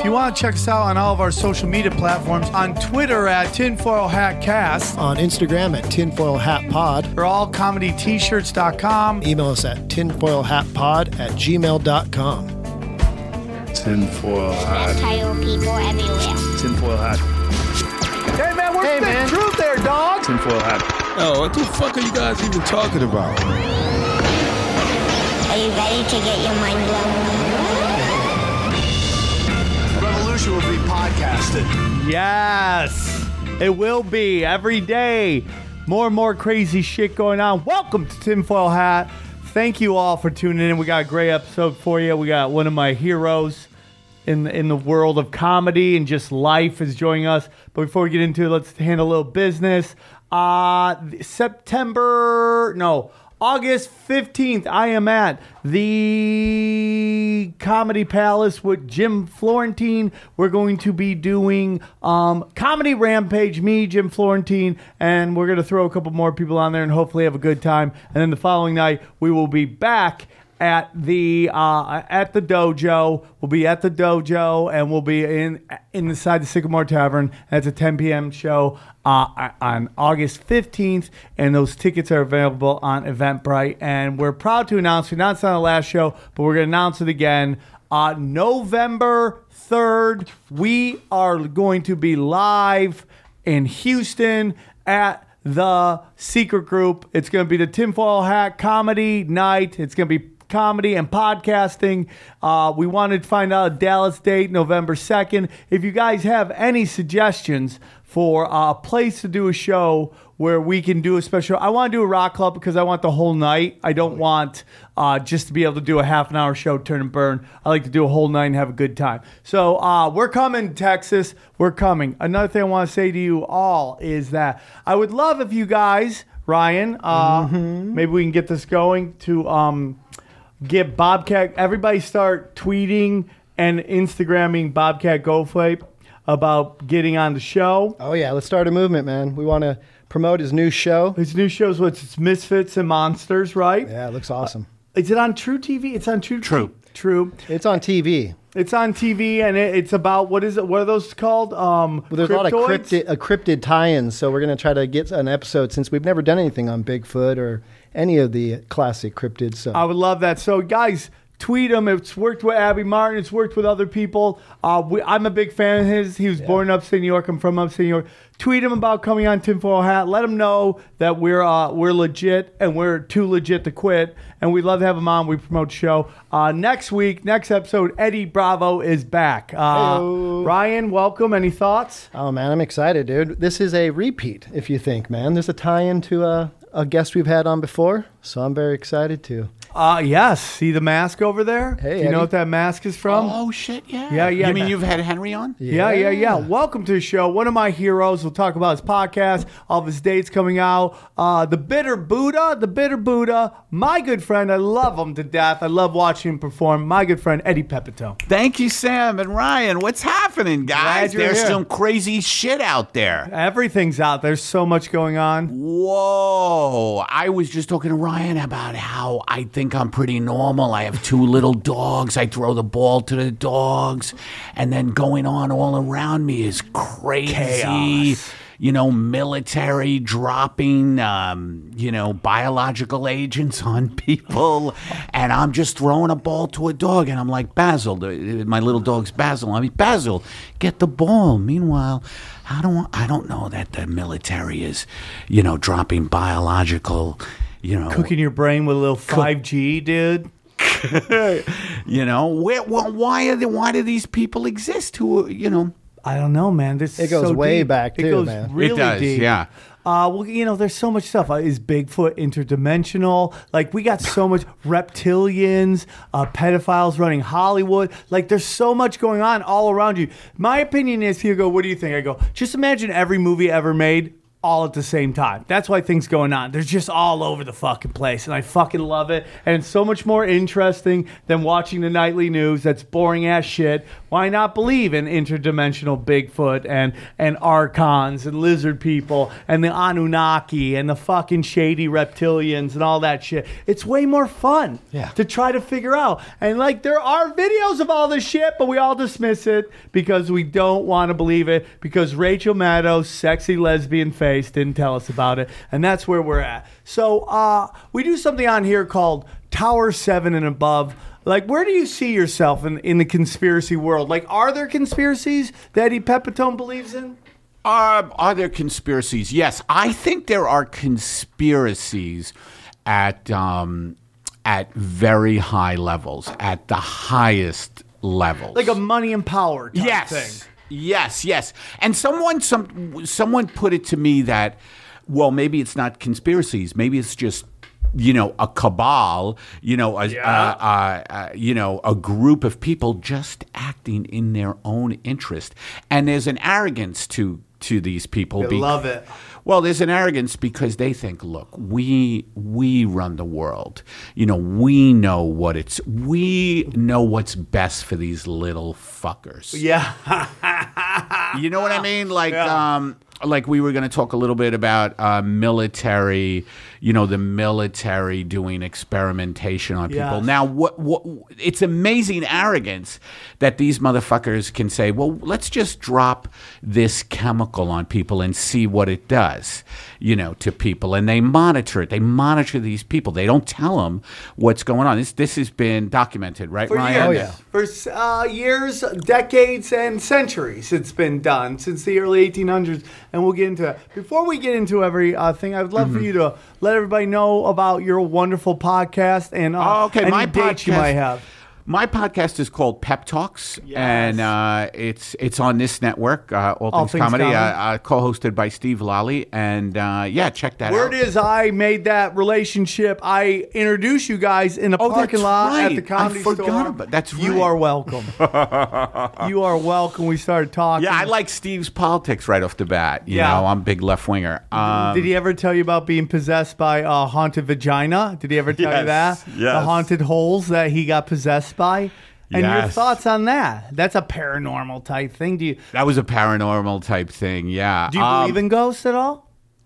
you want to check us out on all of our social media platforms, on Twitter at Tinfoil Hat Cast, On Instagram at Tinfoil Hat Pod. or allcomedytshirts.com. Email us at tinfoilhatpod@gmail.com. Tinfoil hat. Best title people everywhere. Tinfoil hat. Hey, man, where's the truth there, dog? Tinfoil hat. Oh, what the fuck are you guys even talking about? Are you ready to get your mind blown? Revolution will be podcasted. Yes, it will be every day. More and more crazy shit going on. Welcome to Tinfoil Hat. Thank you all for tuning in. We got a great episode for you. We got one of my heroes in the world of comedy and just life is joining us. But before we get into it, let's handle a little business. August 15th, I am at the Comedy Palace with Jim Florentine. We're going to be doing Comedy Rampage, me, Jim Florentine, and we're going to throw a couple more people on there and hopefully have a good time. And then the following night, we will be back at the dojo. We'll be at the dojo, and we'll be inside the Sycamore Tavern. That's a 10 p.m. show on August 15th, and those tickets are available on Eventbrite. And we're proud to announce, we announced it on the last show, but we're going to announce it again. November 3rd, we are going to be live in Houston at the Secret Group. It's going to be the Tinfoil Hat Comedy Night. It's going to be comedy and podcasting. We wanted to find out a Dallas date, November 2nd. If you guys have any suggestions for a place to do a show where we can do a special, I want to do a rock club because I want the whole night. I don't want just to be able to do a half an hour show, turn and burn. I like to do a whole night and have a good time. So we're coming, Texas. We're coming. Another thing I want to say to you all is that I would love if you guys, Ryan, maybe we can get this going to get Bobcat. Everybody start tweeting and Instagramming Bobcat Goldthwait about getting on the show. Oh, yeah. Let's start a movement, man. We want to promote his new show. His new show is it's Misfits and Monsters, right? Yeah, it looks awesome. Is it on True TV? It's on True. True. It's on TV. It's on TV, and it's about, what is it? What are those called? Well, there's a lot of cryptid tie-ins, so we're going to try to get an episode since we've never done anything on Bigfoot or any of the classic cryptids. So I would love that. So, guys, tweet him. It's worked with Abby Martin. It's worked with other people. I'm a big fan of his. He was born in upstate New York. I'm from upstate New York. Tweet him about coming on Tinfoil Hat. Let him know that we're legit and we're too legit to quit. And we'd love to have him on. We promote the show. Next episode, Eddie Bravo is back. Ryan, welcome. Any thoughts? Oh, man, I'm excited, dude. This is a repeat, if you think, man. There's a tie-in to a guest we've had on before, so I'm very excited too. Yes. See the mask over there? Hey, do you know what that mask is from? Oh, shit, yeah. Yeah. You mean you've had Henry on? Yeah. Welcome to the show. One of my heroes. We'll talk about his podcast, all of his dates coming out. The Bitter Buddha, my good friend. I love him to death. I love watching him perform. My good friend, Eddie Pepito. Thank you, Sam and Ryan. What's happening, guys? Glad you're There's here. some crazy shit out there. Everything's out. There's so much going on. Whoa. I was just talking to Ryan about how I think I'm pretty normal. I have 2 little dogs. I throw the ball to the dogs. And then going on all around me is crazy. Chaos. Military dropping, biological agents on people. And I'm just throwing a ball to a dog. And I'm like, Basil, my little dog's Basil. I mean, Basil, get the ball. Meanwhile, I don't know that the military is, dropping biological, Cooking your brain with a little 5G, dude. Why do these people exist who, I don't know, man. It goes way back, too, it goes man. really It does, deep. yeah. There's so much stuff. Is Bigfoot interdimensional? Like, we got so much reptilians, pedophiles running Hollywood. Like, there's so much going on all around you. My opinion is, you go, what do you think? I go, just imagine every movie ever made all at the same time. That's why things going on. They're just all over the fucking place, and I fucking love it. And it's so much more interesting than watching the nightly news. That's boring ass shit. Why not believe in interdimensional Bigfoot and archons and lizard people and the Anunnaki and the fucking shady reptilians and all that shit? It's way more fun to try to figure out. And like, there are videos of all this shit, but we all dismiss it because we don't want to believe it, because Rachel Maddow's sexy lesbian face didn't tell us about it, and that's where we're at. So we do something on here called Tower 7 and Above. Like, where do you see yourself in the conspiracy world? Like, are there conspiracies that Eddie Pepitone believes in? Are there conspiracies? Yes, I think there are conspiracies at very high levels, at the highest levels, Like a money and power type thing. Yes. And someone put it to me that, well, maybe it's not conspiracies. Maybe it's just, a cabal, a group of people just acting in their own interest. And there's an arrogance to these people. I love it. Well, there's an arrogance because they think, look, we run the world. We know we know what's best for these little fuckers. Yeah. You know what I mean? Like we were going to talk a little bit about military, the military doing experimentation on people. Yes. Now, what it's amazing arrogance that these motherfuckers can say, well, let's just drop this chemical on people and see what it does, to people. And they monitor it. They monitor these people. They don't tell them what's going on. This has been documented, right, For Ryan? years. For years, decades, and centuries it's been done, since the early 1800s. And we'll get into that. Before we get into every thing, I would love for you to let everybody know about your wonderful podcast and any dates you might have. My podcast is called Pep Talks, and it's on this network, All Things Comedy, co-hosted by Steve Lally, and check that out. Word is, I made that relationship. I introduced you guys in the parking lot at the Comedy Store. That's right. You are welcome. You are welcome. We started talking. Yeah, I like Steve's politics right off the bat. You know, I'm a big left winger. Did he ever tell you about being possessed by a haunted vagina? Did he ever tell you that? Yes. The haunted holes that he got possessed by? And your Yes. thoughts on that? That's a paranormal type thing. That was a paranormal type thing, yeah. Do you believe in ghosts at all?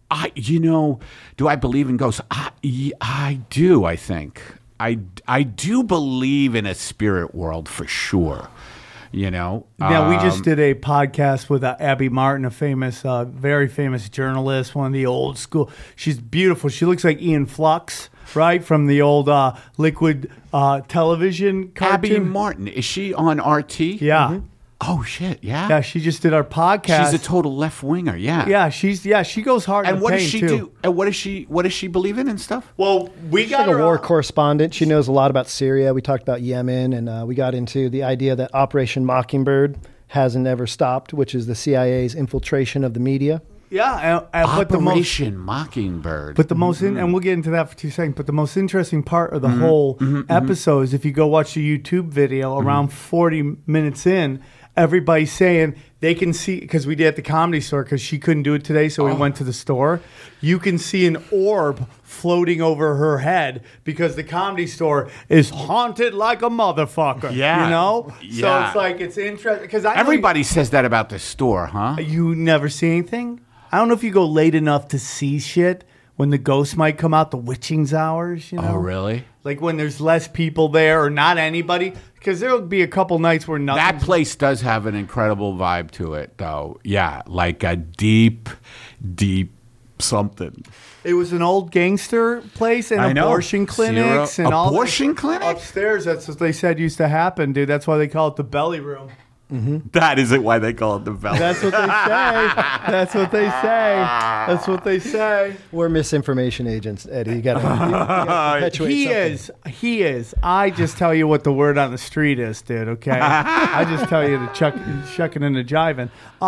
Do I believe in ghosts? I do, I think. I do believe in a spirit world for sure. Now, we just did a podcast with Abby Martin, a famous, very famous journalist, one of the old school. She's beautiful. She looks like Ian Flux, right, from the old Liquid television cartoon. Abby Martin, is she on RT? Yeah. Mm-hmm. Oh shit! Yeah. Yeah, she just did our podcast. She's a total left winger. Yeah. Yeah, she goes hard. And in what pain does she too. do? And what does she believe in and stuff? Well, we She's got like a her war on- correspondent. She knows a lot about Syria. We talked about Yemen, and we got into the idea that Operation Mockingbird hasn't ever stopped, which is the CIA's infiltration of the media. Yeah, but the most Operation Mockingbird. But the most, and we'll get into that for 2 seconds, but the most interesting part of the whole episode is if you go watch the YouTube video, around 40 minutes in, everybody's saying they can see, because we did at the Comedy Store, because she couldn't do it today, so we went to the store. You can see an orb floating over her head because the Comedy Store is haunted like a motherfucker. Yeah. So Yeah. it's like, it's interesting. Because Everybody says that about the store, huh? You never see anything? I don't know if you go late enough to see shit when the ghosts might come out, the witching's hours, Oh, really? Like when there's less people there or not anybody. Because there'll be a couple nights where nothing. That place does have an incredible vibe to it, though. Yeah, like a deep, deep something. It was an old gangster place and I know. abortion clinics and all. Abortion clinic? Upstairs, that's what they said used to happen, dude. That's why they call it the belly room. That isn't why they call it the Valley. That's what they say. That's what they say. That's what they say. We're misinformation agents, Eddie. You got to perpetuate something. He is. I just tell you what the word on the street is, dude, okay? I just tell you to chuck it into jiving.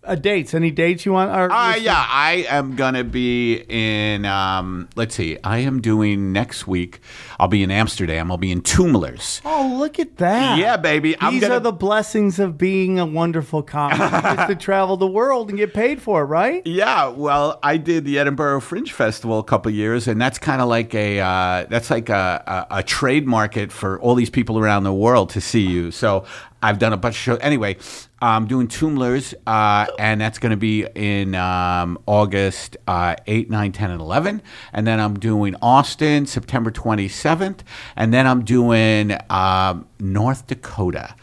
Dates? Any dates you want? Yeah, I am gonna be in. Let's see. I am doing next week. I'll be in Amsterdam. I'll be in Toomlers. Oh, look at that! Yeah, baby. These are the blessings of being a wonderful comic. You get to travel the world and get paid for it, right? Yeah. Well, I did the Edinburgh Fringe Festival a couple of years, and that's kind of like a trade market for all these people around the world to see you. So I've done a bunch of shows. Anyway, I'm doing Toomlers, and that's going to be in August 8, 9, 10, and 11. And then I'm doing Austin, September 27th. And then I'm doing North Dakota.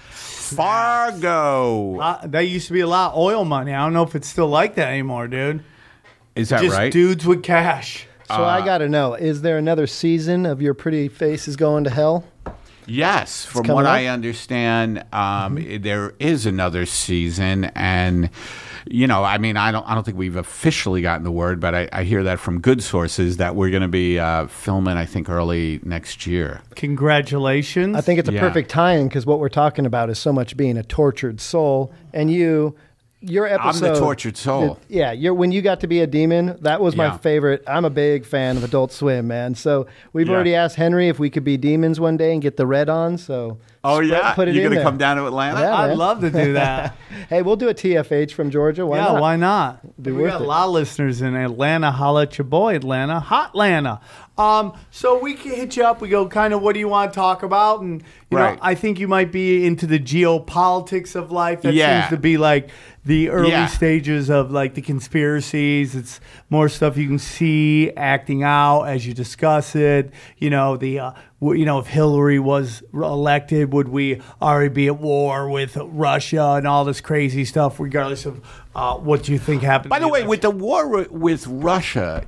Fargo. That used to be a lot of oil money. I don't know if it's still like that anymore, dude. Is that Just right? dudes with cash. So I got to know, is there another season of Your Pretty Face is Going to Hell? Yes, from coming what up? I understand, there is another season, and I mean, I don't think we've officially gotten the word, but I hear that from good sources that we're going to be filming, I think, early next year. Congratulations. I think it's a perfect tie-in because what we're talking about is so much being a tortured soul, and your episode. I'm the tortured soul. When you got to be a demon, that was my Yeah. favorite. I'm a big fan of Adult Swim, man. So we've Yeah. already asked Henry if we could be demons one day and get the red on. So Oh yeah, put it you're in gonna there. come down to Atlanta? Yeah. I'd man. love to do that. Hey, we'll do a TFH from Georgia. Why not? Why not? Be We worth got it. a lot of listeners in Atlanta. Holla at your boy, Atlanta. Hotlanta. So we can hit you up. We go kind of, what do you want to talk about? And, you Right. know, I think you might be into the geopolitics of life. That Yeah. seems to be like the early Yeah. stages of like the conspiracies. It's more stuff you can see acting out as you discuss it. You know, if Hillary was elected, would we already be at war with Russia and all this crazy stuff, regardless of what you think happened? By in the way, election? with the war with Russia,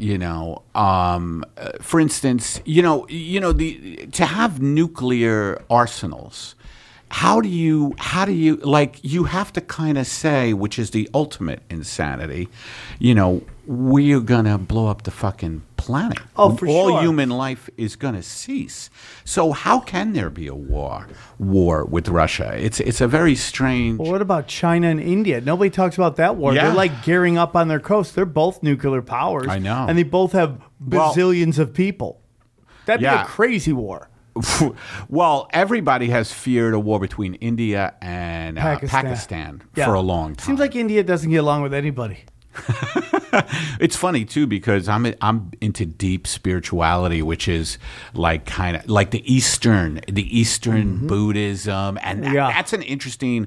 for instance, to have nuclear arsenals, how do you like? You have to kind of say, which is the ultimate insanity, we're gonna blow up the fucking planet. Oh, for all sure. human life is gonna cease. So how can there be a war with Russia? It's a very strange. Well, what about China and India? Nobody talks about that war. Yeah. They're like gearing up on their coast. They're both nuclear powers. I know. And they both have Well- bazillions of people. That'd be Yeah. a crazy war. Well, everybody has feared a war between India and Pakistan. Pakistan Yeah. for a long time. Seems like India doesn't get along with anybody. It's funny too because I'm into deep spirituality, which is like kind of like the Eastern Buddhism, and Yeah. that's an interesting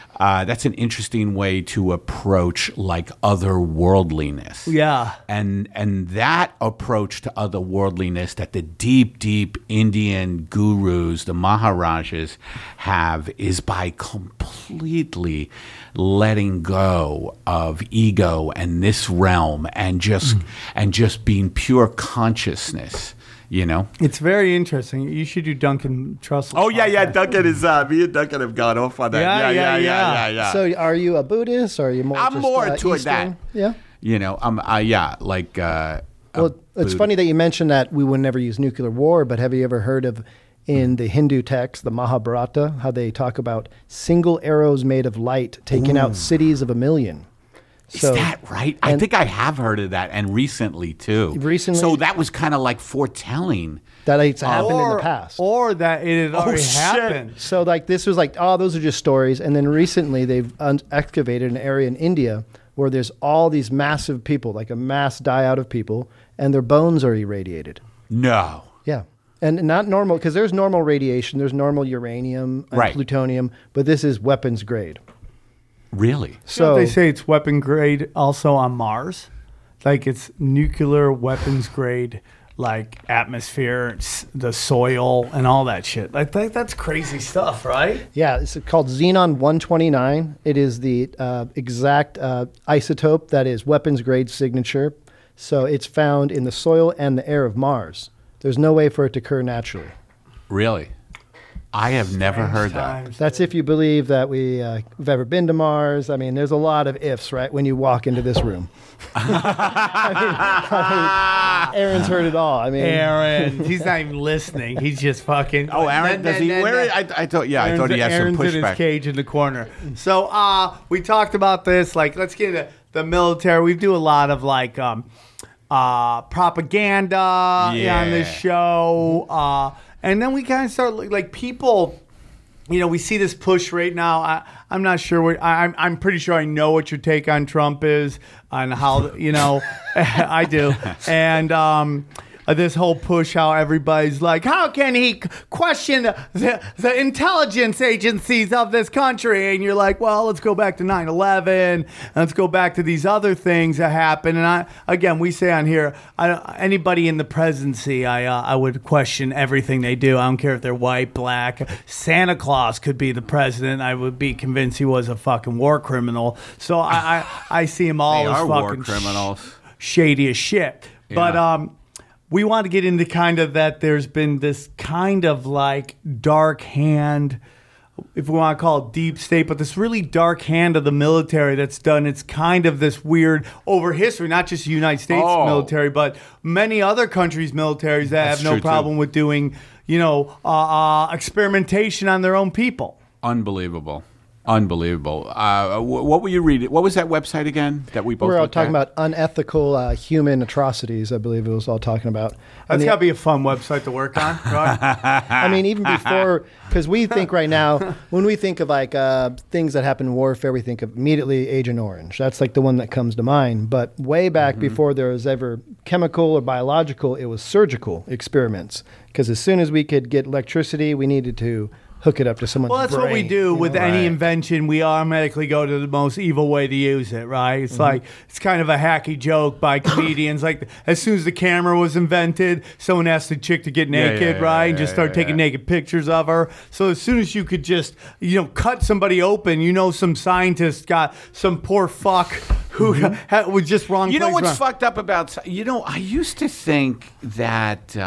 way to approach like otherworldliness. Yeah. And that approach to otherworldliness that the deep Indian gurus, the Maharajas, have is by completely letting go of ego and this realm and just being pure consciousness. It's very interesting. You should do Duncan Trussell. Oh yeah, Duncan is me and Duncan have gone off on that. Yeah. So are you a Buddhist or are you more I'm just, more toward Eastern? that. Yeah. Well, Well, it's funny that you mentioned that we would never use nuclear war, but have you ever heard of in the Hindu text, the Mahabharata, how they talk about single arrows made of light taking out cities of 1,000,000? Is that right? I think I have heard of that, and recently too. Recently- So that was kind of like foretelling. That it's happened in the past. Or that it had already shit. happened. So this was like, oh, those are just stories. And then recently they've excavated an area in India where there's all these massive people, like a mass die out of people, and their bones are irradiated. No. Yeah. And not normal, because there's normal radiation, there's normal uranium and Right. plutonium, but this is weapons grade. Really? So they say it's weapon grade also on Mars. Like it's nuclear weapons grade, like atmosphere, the soil, and all that shit. I think that's crazy stuff, right? Yeah, it's called Xenon 129. It is the exact isotope that is weapons grade signature. So it's found in the soil and the air of Mars. There's no way for it to occur naturally. Really? I have never heard that. Times. That's if you believe that we've ever been to Mars. I mean, there's a lot of ifs, right, when you walk into this room. I mean, Aaron's heard it all. I mean, Aaron, he's not even listening. He's just fucking. Oh, Aaron, does he wear it? I thought, yeah, I thought he had some Aaron's in his pushback. cage in the corner. So we talked about this. Like, let's get into the military. We do a lot of like propaganda on this show, and then we kind of start like people. You know, we see this push right now. I'm not sure what I'm pretty sure I know what your take on Trump is, on how I do, and this whole push, how everybody's like, how can he question the intelligence agencies of this country? And you're like, well, let's go back to 9/11. Let's go back to these other things that happened. And we say on here, anybody in the presidency, I would question everything they do. I don't care if they're white, black. Santa Claus could be the president. I would be convinced he was a fucking war criminal. So I see him all They as are fucking war criminals. shady as shit. Yeah. But we want to get into kind of that there's been this kind of like dark hand, if we want to call it deep state, but this really dark hand of the military that's done. It's kind of this weird over history, not just the United States military, but many other countries' militaries that That's have no true, problem too. with doing, experimentation on their own people. Unbelievable. What were you reading? What was that website again that we both we're all looked talking at? about unethical human atrocities, I believe it was all talking about. That's got to be a fun website to work on, right? I mean, even before, because we think right now, when we think of like things that happen in warfare, we think of immediately Agent Orange. That's like the one that comes to mind. But way back before there was ever chemical or biological, it was surgical experiments. Because as soon as we could get electricity, we needed to hook it up to someone's Well, that's what we brain, do with any Right. invention. We automatically go to the most evil way to use it, right? It's like, it's kind of a hacky joke by comedians. Like, as soon as the camera was invented, someone asked the chick to get naked, yeah, right? yeah, And just yeah, start yeah, taking yeah. naked pictures of her. So as soon as you could just, cut somebody open, some scientist got some poor fuck who was just wrong. You know place, what's wrong- fucked up about? I used to think that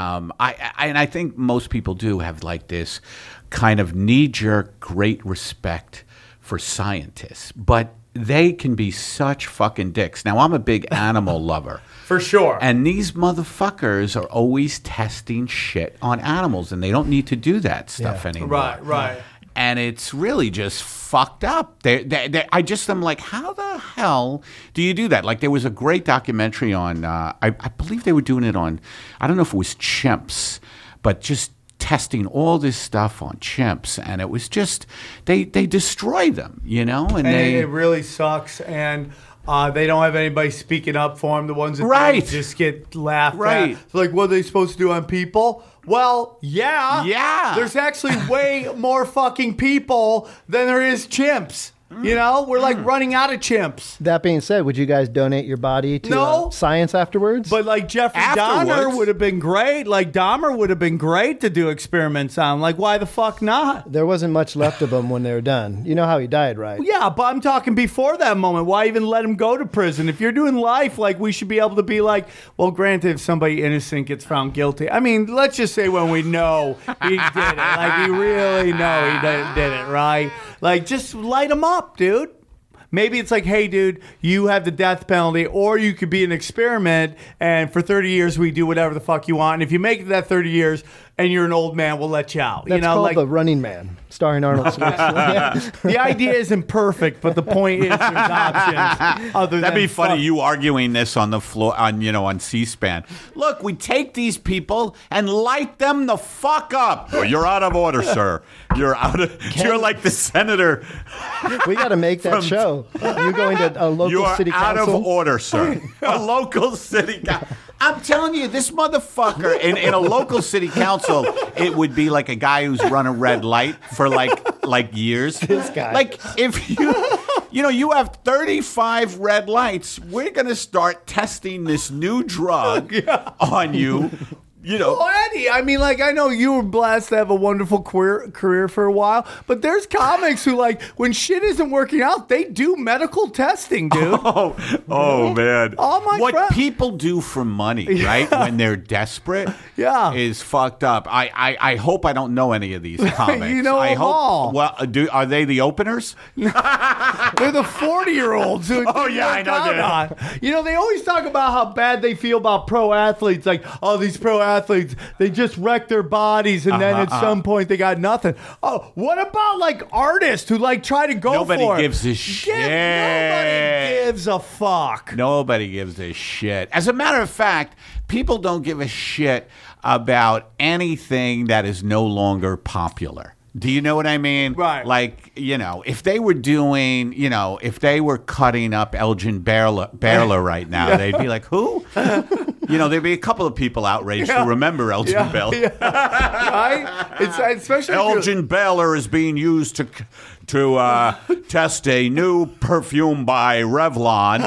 I think most people do have like this kind of knee-jerk great respect for scientists, but they can be such fucking dicks. Now, I'm a big animal lover. For sure. And these motherfuckers are always testing shit on animals, and they don't need to do that stuff anymore. Right. And it's really just fucked up. I'm like, how the hell do you do that? Like, there was a great documentary on, I believe they were doing it on, I don't know if it was chimps, but just testing all this stuff on chimps, and it was just they destroy them, and it really sucks, and they don't have anybody speaking up for them. The ones that Right. do just get laughed Right. at. It's like, what are they supposed to do on people? Well, yeah. Yeah. There's actually way more fucking people than there is chimps. We're like running out of chimps. That being said, would you guys donate your body to No. science afterwards? But like Jeffrey Afterwards. Dahmer would have been great. Like Dahmer would have been great to do experiments on. Like, why the fuck not? there wasn't much left of him when they were done. You know how he died, right? Yeah, but I'm talking before that moment. Why even let him go to prison? If you're doing life, like, we should be able to be like, well, granted, if somebody innocent gets found guilty. I mean, let's just say when we know he did it. Like, we really know he did it, right? Like, just light him up, dude. Maybe it's like, hey, dude, you have the death penalty, or you could be an experiment, and for 30 years we do whatever the fuck you want. And if you make it that 30 years and you're an old man, we'll let you out. That's called The Running Man, starring Arnold Schwarzenegger. the idea isn't perfect, but the point is there's options other That'd than be funny. fuck. You arguing this on the floor on C-SPAN. Look, we take these people and light them the fuck up. Oh, you're out of order, sir. You're out of. You're like the senator. We got to make that show. You go into a local You are city out council. of order, sir. A local city council. I'm telling you, this motherfucker in a local city council, it would be like a guy who's run a red light for like years. This guy. Like, if you have 35 red lights, we're going to start testing this new drug on you. You know. Well, Eddie, I mean, like, I know you were blessed to have a wonderful career for a while, but there's comics who, like, when shit isn't working out, they do medical testing, dude. Oh man. All my what friends- people do for money, right? When they're desperate, Yeah. is fucked up. I hope I don't know any of these comics. You know I them all. Well, are they the openers? They're the 40-year-olds who Oh, yeah, I know that. You know, they always talk about how bad they feel about pro athletes. Like, oh, these pro athletes, they just wreck their bodies, and then at some point they got nothing. Oh, what about, like, artists who, like, try to go Nobody for it? gives a shit. Nobody gives a fuck. Nobody gives a shit. As a matter of fact, people don't give a shit about anything that is no longer popular. Do you know what I mean? Right. Like, you know, if they were doing, you know, if they were cutting up Elgin Baylor right now, they'd be like, who? You know, there'd be a couple of people outraged who remember Elgin Baylor. Right? It's especially if you're- Elgin Baylor is being used to test a new perfume by Revlon.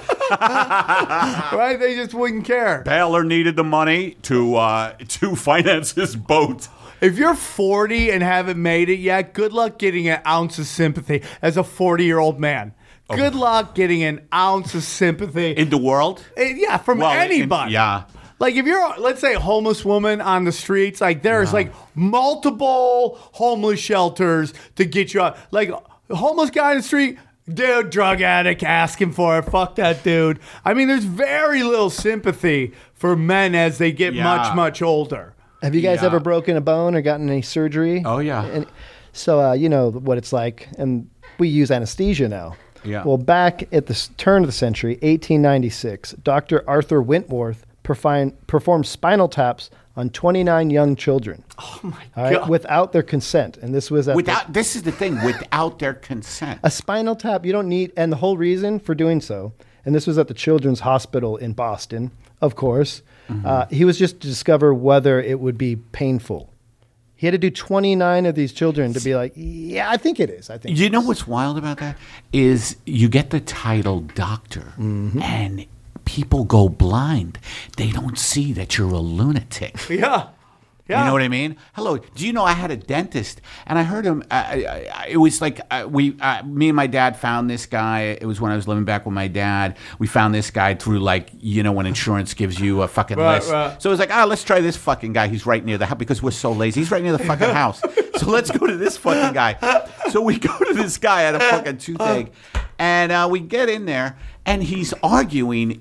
right? They just wouldn't care. Baylor needed the money to finance his boat. If you're 40 and haven't made it yet, good luck getting an ounce of sympathy as a 40-year-old man. Good luck getting an ounce of sympathy. In the world? Yeah, from anybody. Yeah. Like if you're, let's say, a homeless woman on the streets, like there's like multiple homeless shelters to get you out. Like a homeless guy in the street, dude, drug addict, asking for it. Fuck that dude. I mean, there's very little sympathy for men as they get much, much older. Have you guys ever broken a bone or gotten any surgery? Oh, yeah. And so you know what it's like, and we use anesthesia now. Yeah. Well, back at the turn of the century, 1896, Dr. Arthur Wentworth performed spinal taps on 29 young children. Oh my All right, God. without their consent, and this was This is the thing, without their consent. a spinal tap. You don't need, and the whole reason for doing so, and this was at the Children's Hospital in Boston, of course. He was just to discover whether it would be painful. He had to do 29 of these children to be like, yeah, I think it is. I think. You know what's wild about that is you get the title doctor, and people go blind. They don't see that you're a lunatic. Yeah. Yeah. You know what I mean? Hello. Do you know I had a dentist, and I heard him. It was like me and my dad found this guy. It was when I was living back with my dad. We found this guy through, like, you know, when insurance gives you a fucking list. Right. So it was like, let's try this fucking guy. He's right near the house because we're so lazy. He's right near the fucking house. So let's go to this fucking guy. So we go to this guy at a fucking toothache, and we get in there. And he's arguing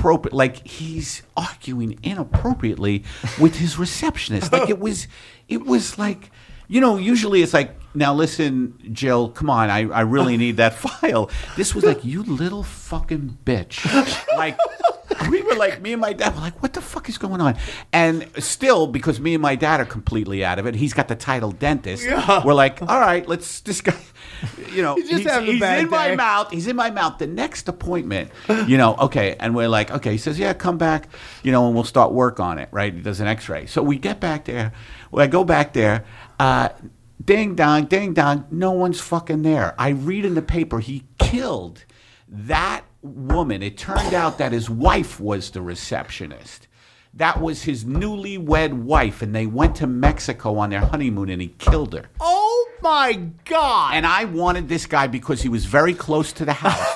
inappropriately with his receptionist. Like it was like, you know, usually it's like, now listen, Jill, come on, I really need that file. This was like, you little fucking bitch. Like, we were like, me and my dad were like, what the fuck is going on? And still, because me and my dad are completely out of it, he's got the title dentist. Yeah. We're like, all right, this guy, you know, He's having a bad in my day. mouth. He's in my mouth. The next appointment, you know, okay. And we're like, okay, he says, yeah, come back, you know, and we'll start work on it, right? He does an x-ray. So we get back there. Well, I go back there. Ding dong, no one's fucking there. I read in the paper he killed that woman. It turned out that his wife was the receptionist. That was his newlywed wife, and they went to Mexico on their honeymoon, and he killed her. Oh my God. And I wanted this guy because he was very close to the house.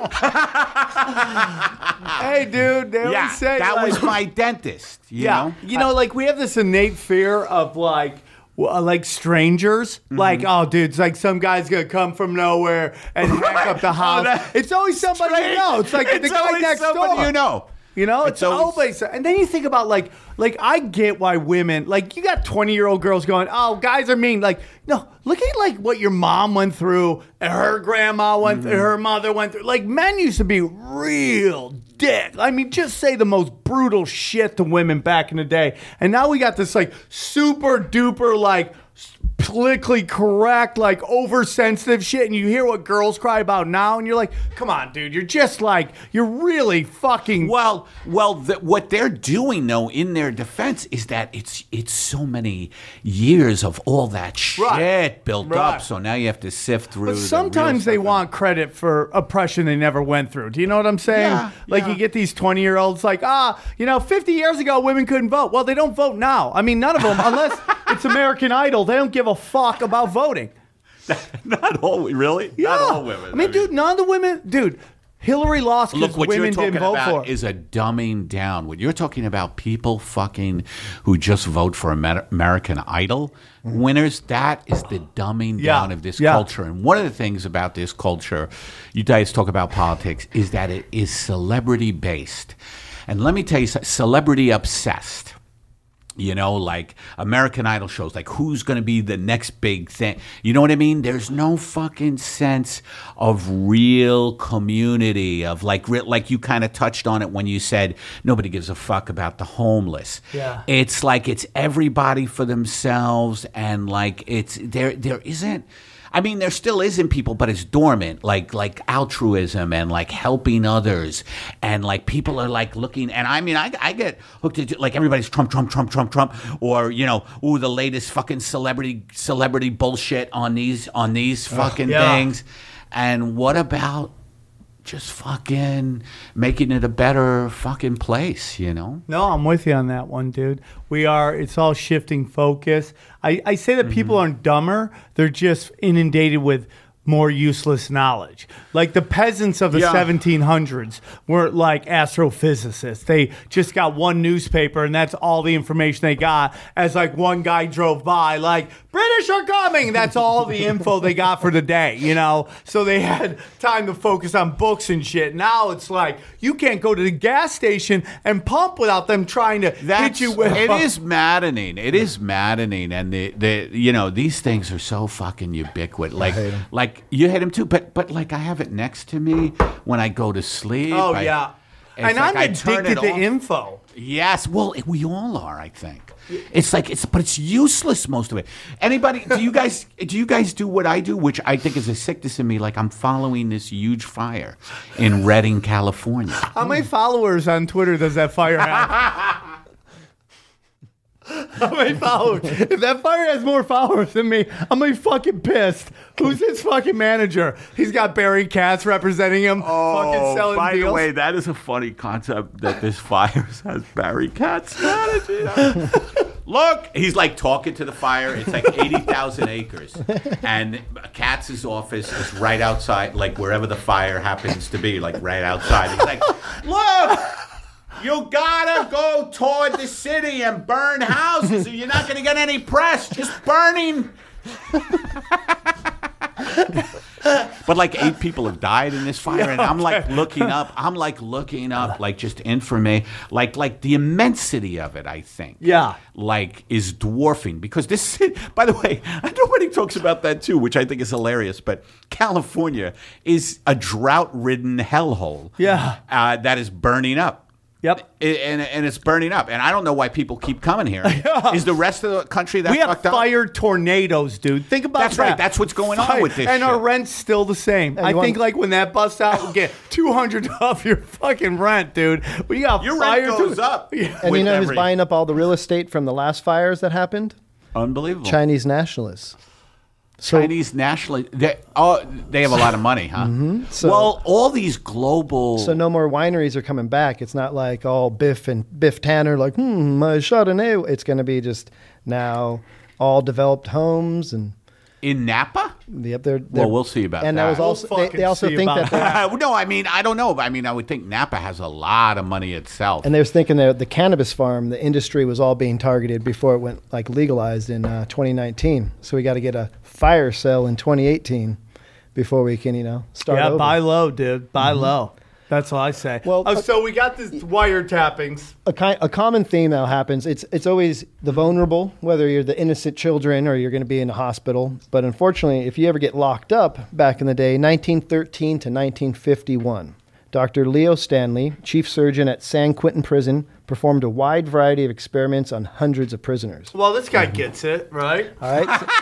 Hey, dude, they always say that like, was my dentist. You know? You know, like we have this innate fear of like strangers. Like, oh, dude, it's like some guy's gonna come from nowhere and hack up the house. It's always somebody you know. It's like the It's guy always next somebody door. you know. You know, It's it's always, and then you think about like I get why women, like you got 20-year-old girls going, oh, guys are mean. Like, no, look at like what your mom went through, and her grandma went through, her mother went through. Like men used to be real dick. I mean, just say the most brutal shit to women back in the day, and now we got this like super duper like politically correct, like oversensitive shit, and you hear what girls cry about now, and you're like, come on, dude, you're just like, you're really fucking. Well, what they're doing, though, in their defense, is that it's so many years of all that shit built up. So now you have to sift through. But sometimes they want credit for oppression they never went through. Do you know what I'm saying? Yeah, you get these 20-year-olds like, 50 years ago women couldn't vote. Well, they don't vote now. I mean, none of them, unless it's American Idol, they don't give a fuck about voting. Not all, really? Yeah. Not all women. I mean, dude, none of the women, dude. Hillary lost because Look, what you're women talking didn't vote about for. is a dumbing down. What you're talking about, people fucking who just vote for American Idol winners, that is the dumbing down of this culture. And one of the things about this culture, you guys talk about politics, is that it is celebrity based. And let me tell you, celebrity obsessed. You know, like American Idol shows, like who's going to be the next big thing? You know what I mean? There's no fucking sense of real community, of like you kind of touched on it when you said nobody gives a fuck about the homeless. Yeah. It's like it's everybody for themselves, and like it's there isn't. I mean, there still is in people, but it's dormant, like altruism and like helping others, and like people are like looking. And I mean, I get hooked into like everybody's Trump, or the latest fucking celebrity bullshit on these fucking things. And what about just fucking making it a better fucking place, you know? No, I'm with you on that one, dude. It's all shifting focus. I say that people aren't dumber. They're just inundated with more useless knowledge. Like the peasants of the 1700s weren't like astrophysicists. They just got one newspaper and that's all the information they got as like one guy drove by like, British are coming. That's all the info they got for the day, you know? So they had time to focus on books and shit. Now it's like, you can't go to the gas station and pump without them trying to hit you with... It is maddening. It is maddening. And these things are so fucking ubiquitous. Like you hate them too, but like I have it next to me when I go to sleep. Oh, yeah. And I'm addicted to info. Yes, well, we all are, I think. But it's useless, most of it. Anybody, do you guys do what I do, which I think is a sickness in me? Like I'm following this huge fire in Redding, California. How many followers on Twitter does that fire have? How many followers? If that fire has more followers than me, I'm gonna be fucking pissed. Who's his fucking manager? He's got Barry Katz representing him, fucking selling by deals. the way, that is a funny concept that this fire has Barry Katz managing. Look, he's like talking to the fire. It's like 80,000 acres. And Katz's office is right outside, like wherever the fire happens to be, like right outside. He's like, look! You gotta go toward the city and burn houses, or you're not gonna get any press. Just burning. But like 8 people have died in this fire, and I'm like looking up. Like just information, like the immensity of it. I think, like is dwarfing because this. By the way, nobody talks about that too, which I think is hilarious. But California is a drought-ridden hellhole. That is burning up. Yep. And it's burning up. And I don't know why people keep coming here. Is the rest of the country that fucked up? We have fire tornadoes, dude. Think about that. That's right. That's what's going on with this and shit. our rent's still the same. I think like when that busts out, we'll get $200 off your fucking rent, dude. We got your fire rent goes up. And you know who's buying up all the real estate from the last fires that happened? Unbelievable. Chinese nationalists. Chinese nationalists. They have a lot of money, huh? Mm-hmm. Well, all these global... So no more wineries are coming back. It's not like all Biff Tanner, like, my Chardonnay. It's going to be just now all developed homes and... In Napa? Yep, they're well, we'll see about that. And that was also they also think that no, I mean, I don't know. I mean, I would think Napa has a lot of money itself. And they was thinking that the cannabis farm, the industry was all being targeted before it went like legalized in 2019. So we got to get a fire sale in 2018 before we can, start over. Buy low, dude. Buy low. That's all I say. Well, so we got this wiretappings. A common theme now happens. It's always the vulnerable, whether you're the innocent children or you're going to be in a hospital. But unfortunately, if you ever get locked up back in the day, 1913 to 1951, Dr. Leo Stanley, chief surgeon at San Quentin Prison, performed a wide variety of experiments on hundreds of prisoners. Well, this guy gets it, right? All right.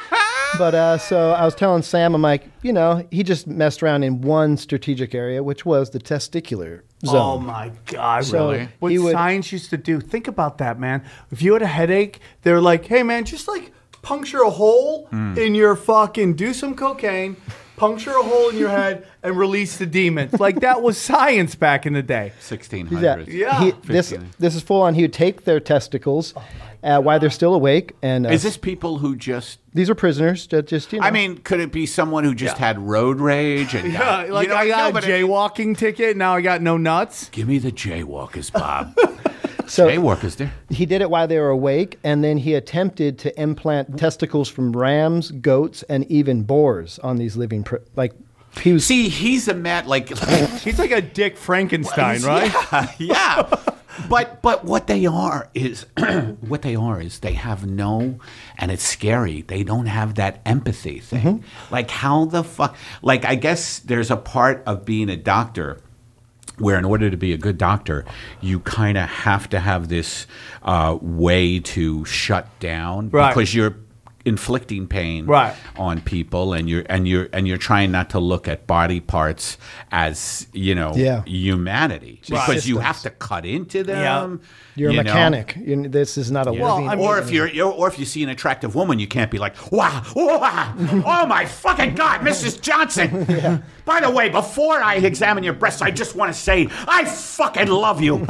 But so I was telling Sam, I'm like, he just messed around in one strategic area, which was the testicular zone. Oh my God! So Really? What he would- science used to do. Think about that, man. If you had a headache, they're like, "Hey, man, just like puncture a hole in your do some cocaine, puncture a hole in your head, and release the demons." Like that was science back in the day. 1600s. Yeah. This 15. is full on. He would take their testicles while they're still awake, and Is this people who just? these are prisoners. Just I mean, could it be someone who just had road rage and Yeah, like I got a jaywalking ticket. Now I got no nuts. Give me the jaywalkers, Bob. so Jaywalkers, there. he did it while they were awake, and then he attempted to implant testicles from rams, goats, and even boars on these living. He was. See, he's a man like. He's like a Dick Frankenstein, right? Yeah. But what they are is they have no, and it's scary. They don't have that empathy thing. Like how the fuck? Like I guess there's a part of being a doctor where in order to be a good doctor, you kind of have to have this way to shut down because you're inflicting pain on people, and you're trying not to look at body parts as humanity because you have to cut into them. You're a you mechanic. This is not a living. Or if you see an attractive woman, you can't be like, wow, oh my fucking God, Mrs. Johnson. By the way, before I examine your breasts, I just want to say I fucking love you.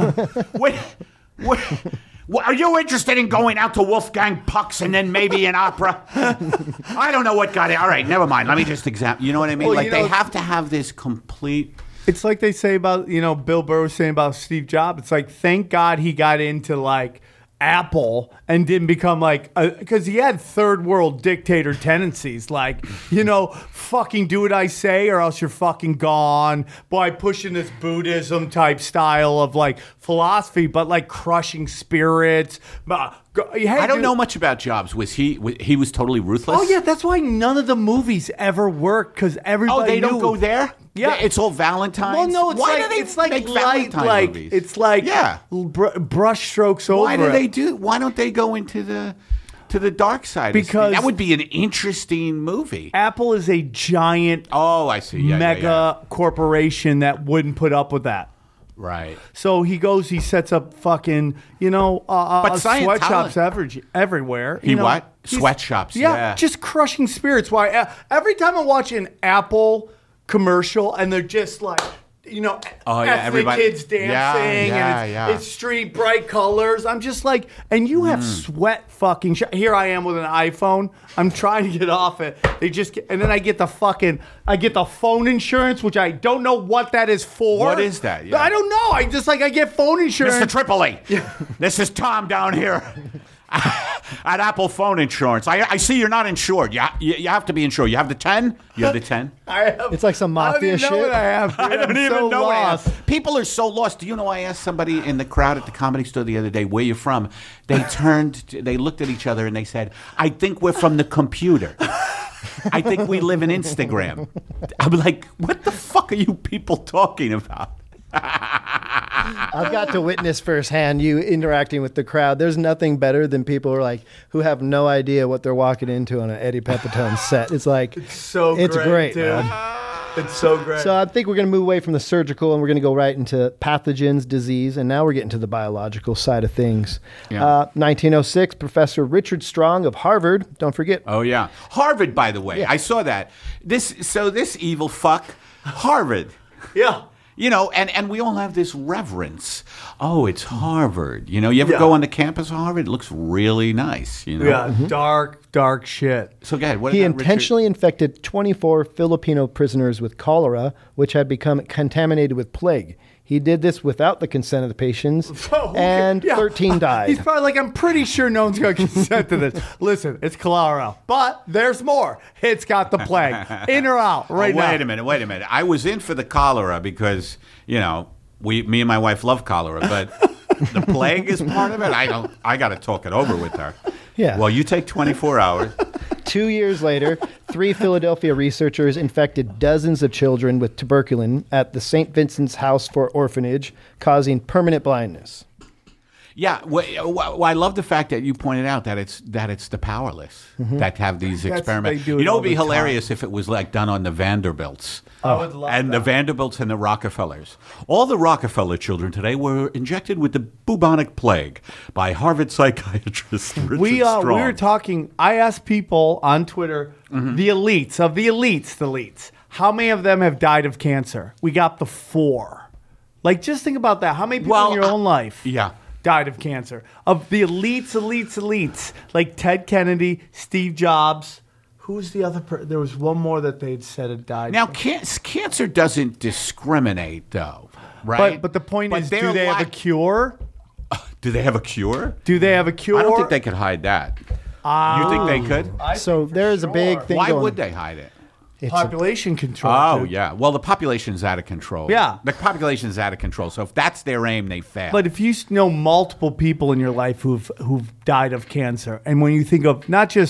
Are you interested in going out to Wolfgang Puck's and then maybe an opera? I don't know what got it. All right, never mind. Let me just examine. You know what I mean? Well, they have to have this complete. It's like they say about, Bill Burr was saying about Steve Jobs. It's like, thank God he got into like Apple and didn't become like, because he had third world dictator tendencies. Like, fucking do what I say or else you're fucking gone. Boy, pushing this Buddhism type style of like philosophy, but like crushing spirits. I don't know much about Jobs. Was he was totally ruthless? Oh yeah, that's why none of the movies ever work because everybody. Oh, they don't knew. go there. Yeah, it's all Valentine's. Well, no, it's Why like do they it's like make light, Valentine like movies? it's like brush strokes over. Why don't they go into the dark side? Because that would be an interesting movie. Apple is a giant. Oh, I see. Mega corporation that wouldn't put up with that. Right. So he sets up fucking, sweatshops everywhere. Sweatshops, yeah. Just crushing spirits. Why? Every time I watch an Apple commercial and they're just like, ethnic kids dancing and it's street bright colors. I'm just like, and you have sweat fucking. Here I am with an iPhone. I'm trying to get off it. And then I get the phone insurance, which I don't know what that is for. What is that? Yeah. I don't know. I get phone insurance. Mr. Tripoli, this is Tom down here. At Apple Phone Insurance. I see you're not insured. You have to be insured. You have the 10? You have the 10? It's like some mafia shit. I don't even know what I have. Dude. I don't I'm even so know what I lost. have. People are so lost. Do you know I asked somebody in the crowd at the Comedy Store the other day, where you from? They they looked at each other and they said, I think we're from the computer. I think we live in Instagram. I'm like, what the fuck are you people talking about? I've got to witness firsthand you interacting with the crowd. There's nothing better than people who have no idea what they're walking into on an Eddie Pepitone set. It's like it's great, dude. man. It's so great. So I think we're going to move away from the surgical and we're going to go right into pathogens, disease, and now we're getting to the biological side of things. Yeah. 1906, Professor Richard Strong of Harvard. Don't forget. Oh yeah, Harvard. By the way, Yeah. I saw that. This evil fuck, Harvard. Yeah. And we all have this reverence. Oh, it's Harvard. You ever go on the campus of Harvard? It looks really nice. Yeah, dark shit. So go ahead. What He about intentionally infected 24 Filipino prisoners with cholera, which had become contaminated with plague. He did this without the consent of the patients, and 13 died. He's probably like, I'm pretty sure no one's going to consent to this. Listen, it's cholera, but there's more. It's got the plague. In or out right now. Wait a minute. I was in for the cholera because, me and my wife love cholera, but the plague is part of it. I got to talk it over with her. Yeah. Well, you take 24 hours. 2 years later, 3 Philadelphia researchers infected dozens of children with tuberculin at the St. Vincent's House for Orphanage, causing permanent blindness. Yeah, well, I love the fact that you pointed out that it's the powerless that have these experiments. they do it You know, all it'd be the time. hilarious if it was like done on the Vanderbilts. I would love And the that. Vanderbilts and the Rockefellers. All the Rockefeller children today were injected with the bubonic plague by Harvard psychiatrist Richard We Strong. were talking. I asked people on Twitter, the elites of the elites, how many of them have died of cancer? We got the 4. Like, just think about that. How many people Well, in your own life yeah. died of cancer? Of the elites, like Ted Kennedy, Steve Jobs. Who's the other person? There was one more that they'd said had died. Now, cancer doesn't discriminate, though, right? But the point is, they're do they have a cure? Do they have a cure? Do they have a cure? I don't think they could hide that. You think they could? So there is a big thing Why going. would they hide it? It's Population control. Oh, dude. yeah. Well, the population's out of control. Yeah. The population's out of control. So if that's their aim, they fail. But if you know multiple people in your life who've died of cancer, and when you think of not just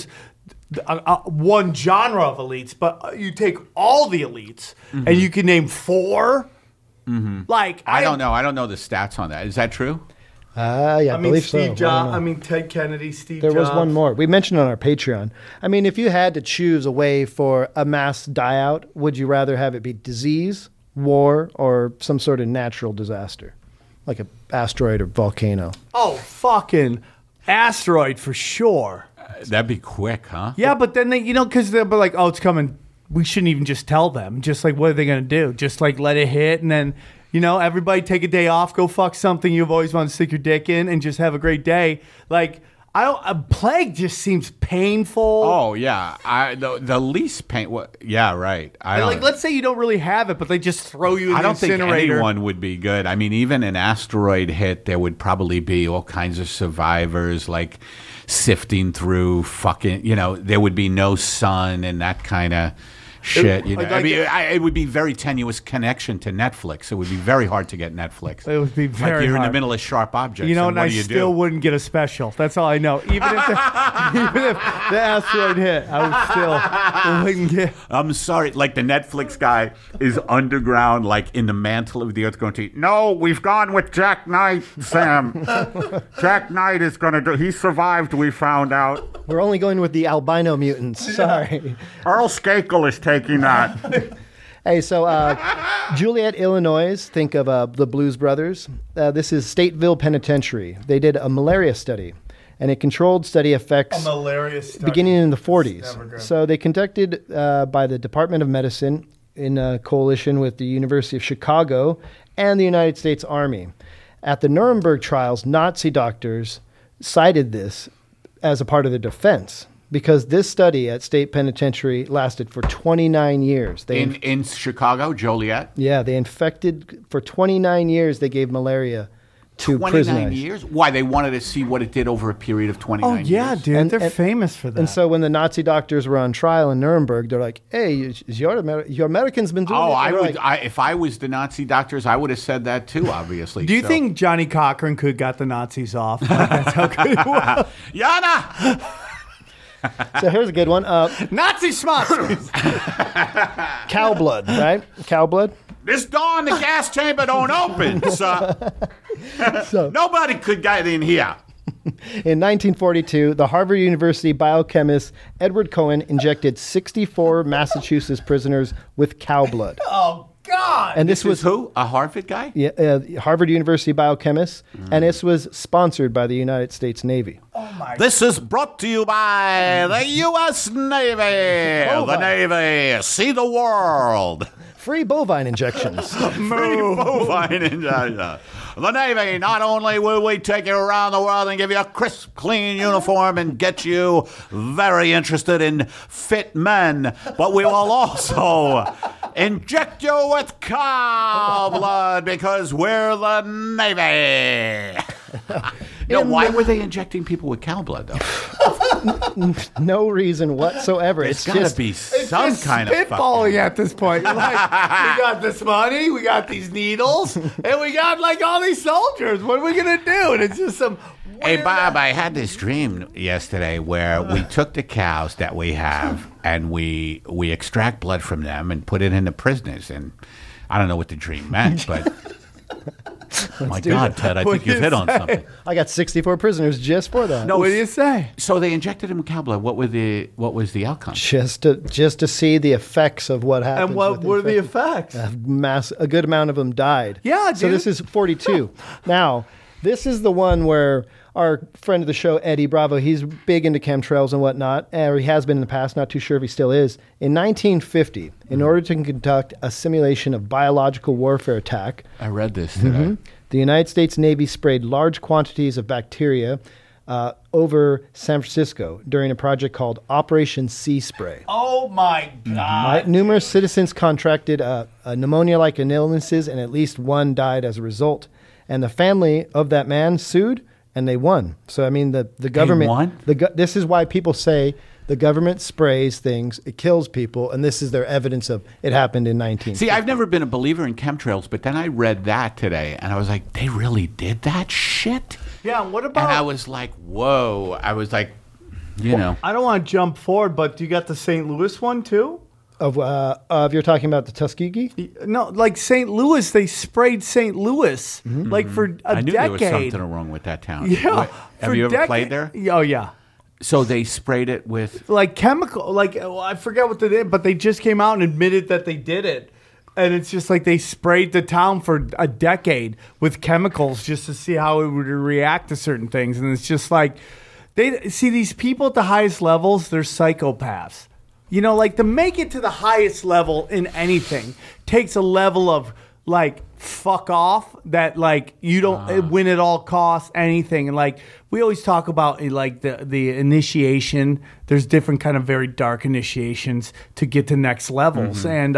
one genre of elites, but you take all the elites and you can name 4. Like I don't know. I don't know the stats on that. Is that true? Yeah, I I mean, believe so. Steve I Jobs. don't know. I mean, Ted Kennedy, Steve There Jobs. was one more. We mentioned on our Patreon. I mean, if you had to choose a way for a mass die out, would you rather have it be disease, war, or some sort of natural disaster? Like an asteroid or volcano? Oh, fucking asteroid for sure. That'd be quick, huh? Yeah, but then they, because they'll be like, oh, it's coming. We shouldn't even just tell them. Just like, what are they going to do? Just like let it hit and then, everybody take a day off, go fuck something you've always wanted to stick your dick in and just have a great day. Like, a plague just seems painful. Oh, yeah. The least pain. Yeah, right. Like, let's say you don't really have it, but they just throw you in I the don't think incinerator. anyone would be good. I mean, even an asteroid hit, there would probably be all kinds of survivors, like sifting through fucking, there would be no sun and that kind of shit. It would be very tenuous connection to Netflix. It would be very hard to get Netflix. It would be very like you're in hard. the middle of Sharp Objects. And what I do you still do? wouldn't get a special. That's all I know. Even if the asteroid hit, I wouldn't get. I'm sorry. Like the Netflix guy is underground, like in the mantle of the earth, going to. No, we've gone with Jack Knight, Sam. Jack Knight is going to do. He survived. We found out. We're only going with the albino mutants. Sorry. Earl Skakel is taking that. Hey, so Juliet, Illinois, think of the Blues Brothers. This is Stateville Penitentiary. They did a malaria study, and it controlled study effects Malaria study. beginning in the Never 40s. good. So they conducted by the Department of Medicine in a coalition with the University of Chicago and the United States Army. At the Nuremberg trials, Nazi doctors cited this as a part of their defense because this study at State Penitentiary lasted for 29 years. In Chicago, Joliet. Yeah, they infected for 29 years. They gave malaria to 29 prisoners. years? Why? They wanted to see what it did over a period of 29 Oh years. yeah, dude, And- they're and- famous for that. And so when the Nazi doctors were on trial in Nuremberg, they're like, "Hey, is your Americans been doing it?" Oh, And I they're would. like, If I was the Nazi doctors, I would have said that too. Obviously. do you So- think Johnny Cochran could got the Nazis off? Like, that's how good it was. Yana? So here's a good one. Nazi schmucks. Cow blood, right? Cow blood. This dawn, the gas chamber don't open. So nobody could get in here. In 1942, the Harvard University biochemist Edward Cohen injected 64 Massachusetts prisoners with cow blood. Oh God. And this was who? A Harvard guy? Harvard University biochemist, and this was sponsored by the United States Navy. This is brought to you by the U.S. Navy. The Navy. See the world. Free bovine injections. Free bovine injection. The Navy, not only will we take you around the world and give you a crisp, clean uniform and get you very interested in fit men, but we will also inject you with cow blood because we're the Navy. Why were they injecting people with cow blood, though? No reason whatsoever. It's It's got to just be some kind of spitballing at this point. You're like, we got this money, we got these needles, and we got like all these soldiers. What are we gonna do? And it's just some. Hey, weird- Bob, I had this dream yesterday where we took the cows that we have and we extract blood from them and put it into prisoners. And I don't know what the dream meant, but My God, Ted, I What think do you've you hit on say? something. I got 64 prisoners just for that. What do you say? So they injected him with cow blood. What was the outcome? Just to see the effects of what happens. And what with were the infected- effects? A good amount of them died. Yeah, So dude. this is 42. Now, this is the one where our friend of the show, Eddie Bravo, he's big into chemtrails and whatnot, or he has been in the past, not too sure if he still is. In 1950, in order to conduct a simulation of biological warfare attack, I read this today. the United States Navy sprayed large quantities of bacteria over San Francisco during a project called Operation Sea Spray. Oh my God! Numerous citizens contracted pneumonia-like illnesses, and at least one died as a result. And the family of that man sued, and they won. So I mean, the government won? This is why people say the government sprays things, it kills people, and this is their evidence of it happened in 19. See, I've never been a believer in chemtrails, but then I read that today, and I was like, they really did that shit? Yeah. What about? And I was like, whoa. I was like, you know. I don't want to jump forward, but do you got the St. Louis one too? Of you're talking about the Tuskegee? No, like St. Louis, they sprayed St. Louis like for a I knew decade. there was something wrong with that town. Yeah. What- have for you ever decade- played there? Oh yeah. So they sprayed it with... Like chemical, like I forget what they did, but they just came out and admitted that they did it. And it's just like they sprayed the town for a decade with chemicals just to see how it would react to certain things. And it's just like, they see these people at the highest levels, they're psychopaths. You know, like to make it to the highest level in anything takes a level of like fuck off that like you don't win at all costs anything. And like we always talk about like the initiation. There's different kind of very dark initiations to get to next levels. And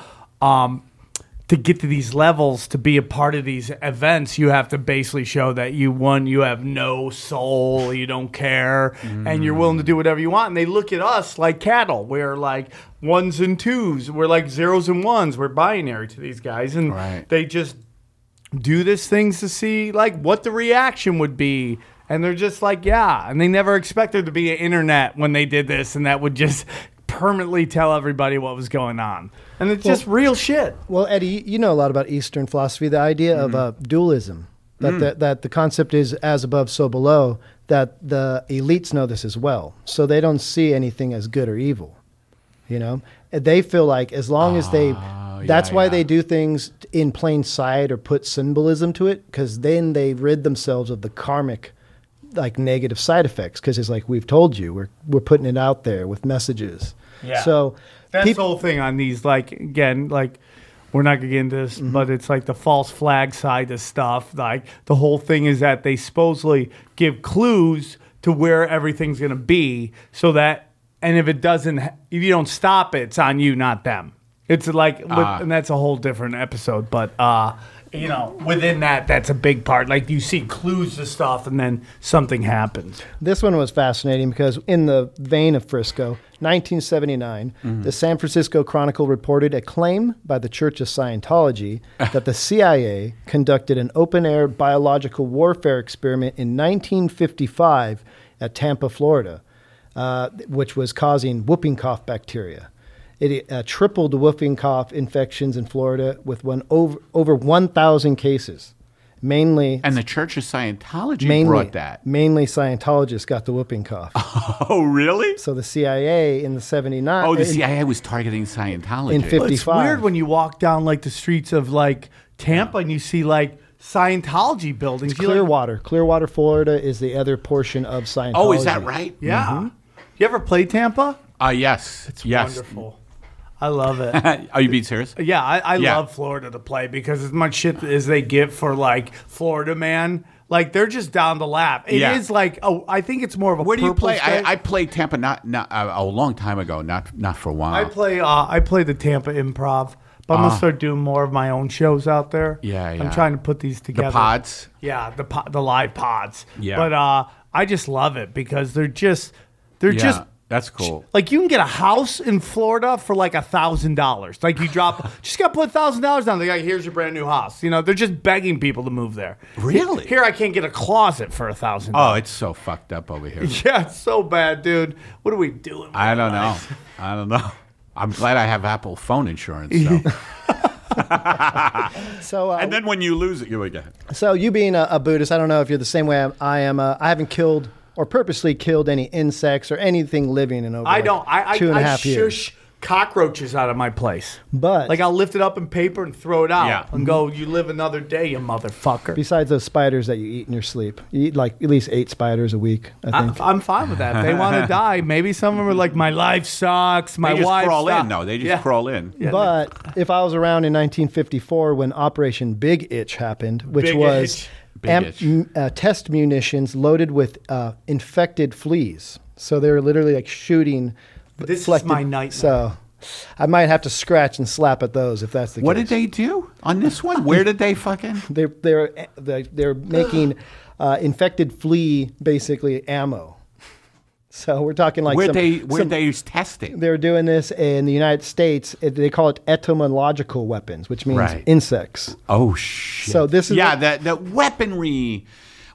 to get to these levels, to be a part of these events, you have to basically show that you have no soul, you don't care, and you're willing to do whatever you want. And they look at us like cattle. We're like ones and twos. We're like zeros and ones. We're binary to these guys. And Right. they just do these things to see like what the reaction would be. And they're just like, yeah. And they never expected to be an internet when they did this, and that would just permanently tell everybody what was going on. And it's just real shit. Well, Eddie, you know a lot about Eastern philosophy, the idea of dualism, that the concept is as above, so below, that the elites know this as well. So they don't see anything as good or evil. You know, they feel like as long as that's why they do things in plain sight or put symbolism to it, because then they rid themselves of the karmic, like negative side effects. Because it's like, we've told you, we're putting it out there with messages. Yeah. So That's the whole thing on these, like, again, like, we're not going to get into this, but it's like the false flag side of stuff. Like, the whole thing is that they supposedly give clues to where everything's going to be so that, and if it doesn't, if you don't stop it, it's on you, not them. It's like, and that's a whole different episode, but, you know, within that, that's a big part. Like, you see clues to stuff, and then something happens. this one was fascinating because in the vein of Frisco, 1979, the San Francisco Chronicle reported a claim by the Church of Scientology that the CIA conducted an open-air biological warfare experiment in 1955 at Tampa, Florida, which was causing whooping cough bacteria. It tripled whooping cough infections in Florida with over 1,000 cases. Mainly, And the Church of Scientology brought that. Mainly Scientologists got the whooping cough. Oh, really? So the CIA in the 79. Oh, the CIA was targeting Scientology. In 50 But it's 55. weird when you walk down, like, the streets of, like, Tampa and you see, like, Scientology buildings. It's You're like, Clearwater. Clearwater, Florida is the other portion of Scientology. Oh, is that right? yeah. You ever play Tampa? Yes. It's yes. wonderful. I love it. Are you being serious? Yeah, I Yeah. love Florida to play because as much shit as they get for like Florida man, like they're just down the lap. It is Yeah. like I think it's more of a. Where do you purple play? state. I played Tampa not a long time ago, not for a while. I play the Tampa Improv, but I'm gonna start doing more of my own shows out there. Yeah, I'm yeah. trying to put these together. the pods. Yeah, the live pods. Yeah. But I just love it because they're just That's cool. like you can get a house in Florida for like $1,000. Like you drop, just got to put $1,000 down. They're like, here's your brand new house. You know, they're just begging people to move there. Really? Here, I can't get a closet for $1,000. Oh, it's so fucked up over here. Yeah, it's so bad, dude. What are we doing? I don't know. I don't know. I'm glad I have Apple phone insurance, though. So, And then when you lose it, you're like, so you being a Buddhist, I don't know if you're the same way I am. I haven't killed or purposely killed any insects or anything living in over I don't. I 2.5 years. shush cockroaches out of my place. But Like I'll lift it up in paper and throw it out Yeah. and go, "You live another day, you motherfucker." besides those spiders that you eat in your sleep, you eat like at least 8 spiders a week, I think. I'm fine with that. If they want to die, maybe some of them are like, "My life sucks. My they just wife crawl sucks." in, though. They just Yeah. crawl in. Yeah. But if I was around in 1954 when Operation Big Itch happened, which Big was Itch. Big Itch. test munitions loaded with infected fleas, so they were literally like shooting. This is flected- my nightmare. So I might have to scratch and slap at those if that's the What case. did they do on this one? Where did they fucking? They're making infected flea basically ammo. So we're talking like Where some- they some- testing? They're doing this in the United States. They call it etymological weapons, which means Right. insects. Oh shit! So this is yeah. what- The weaponry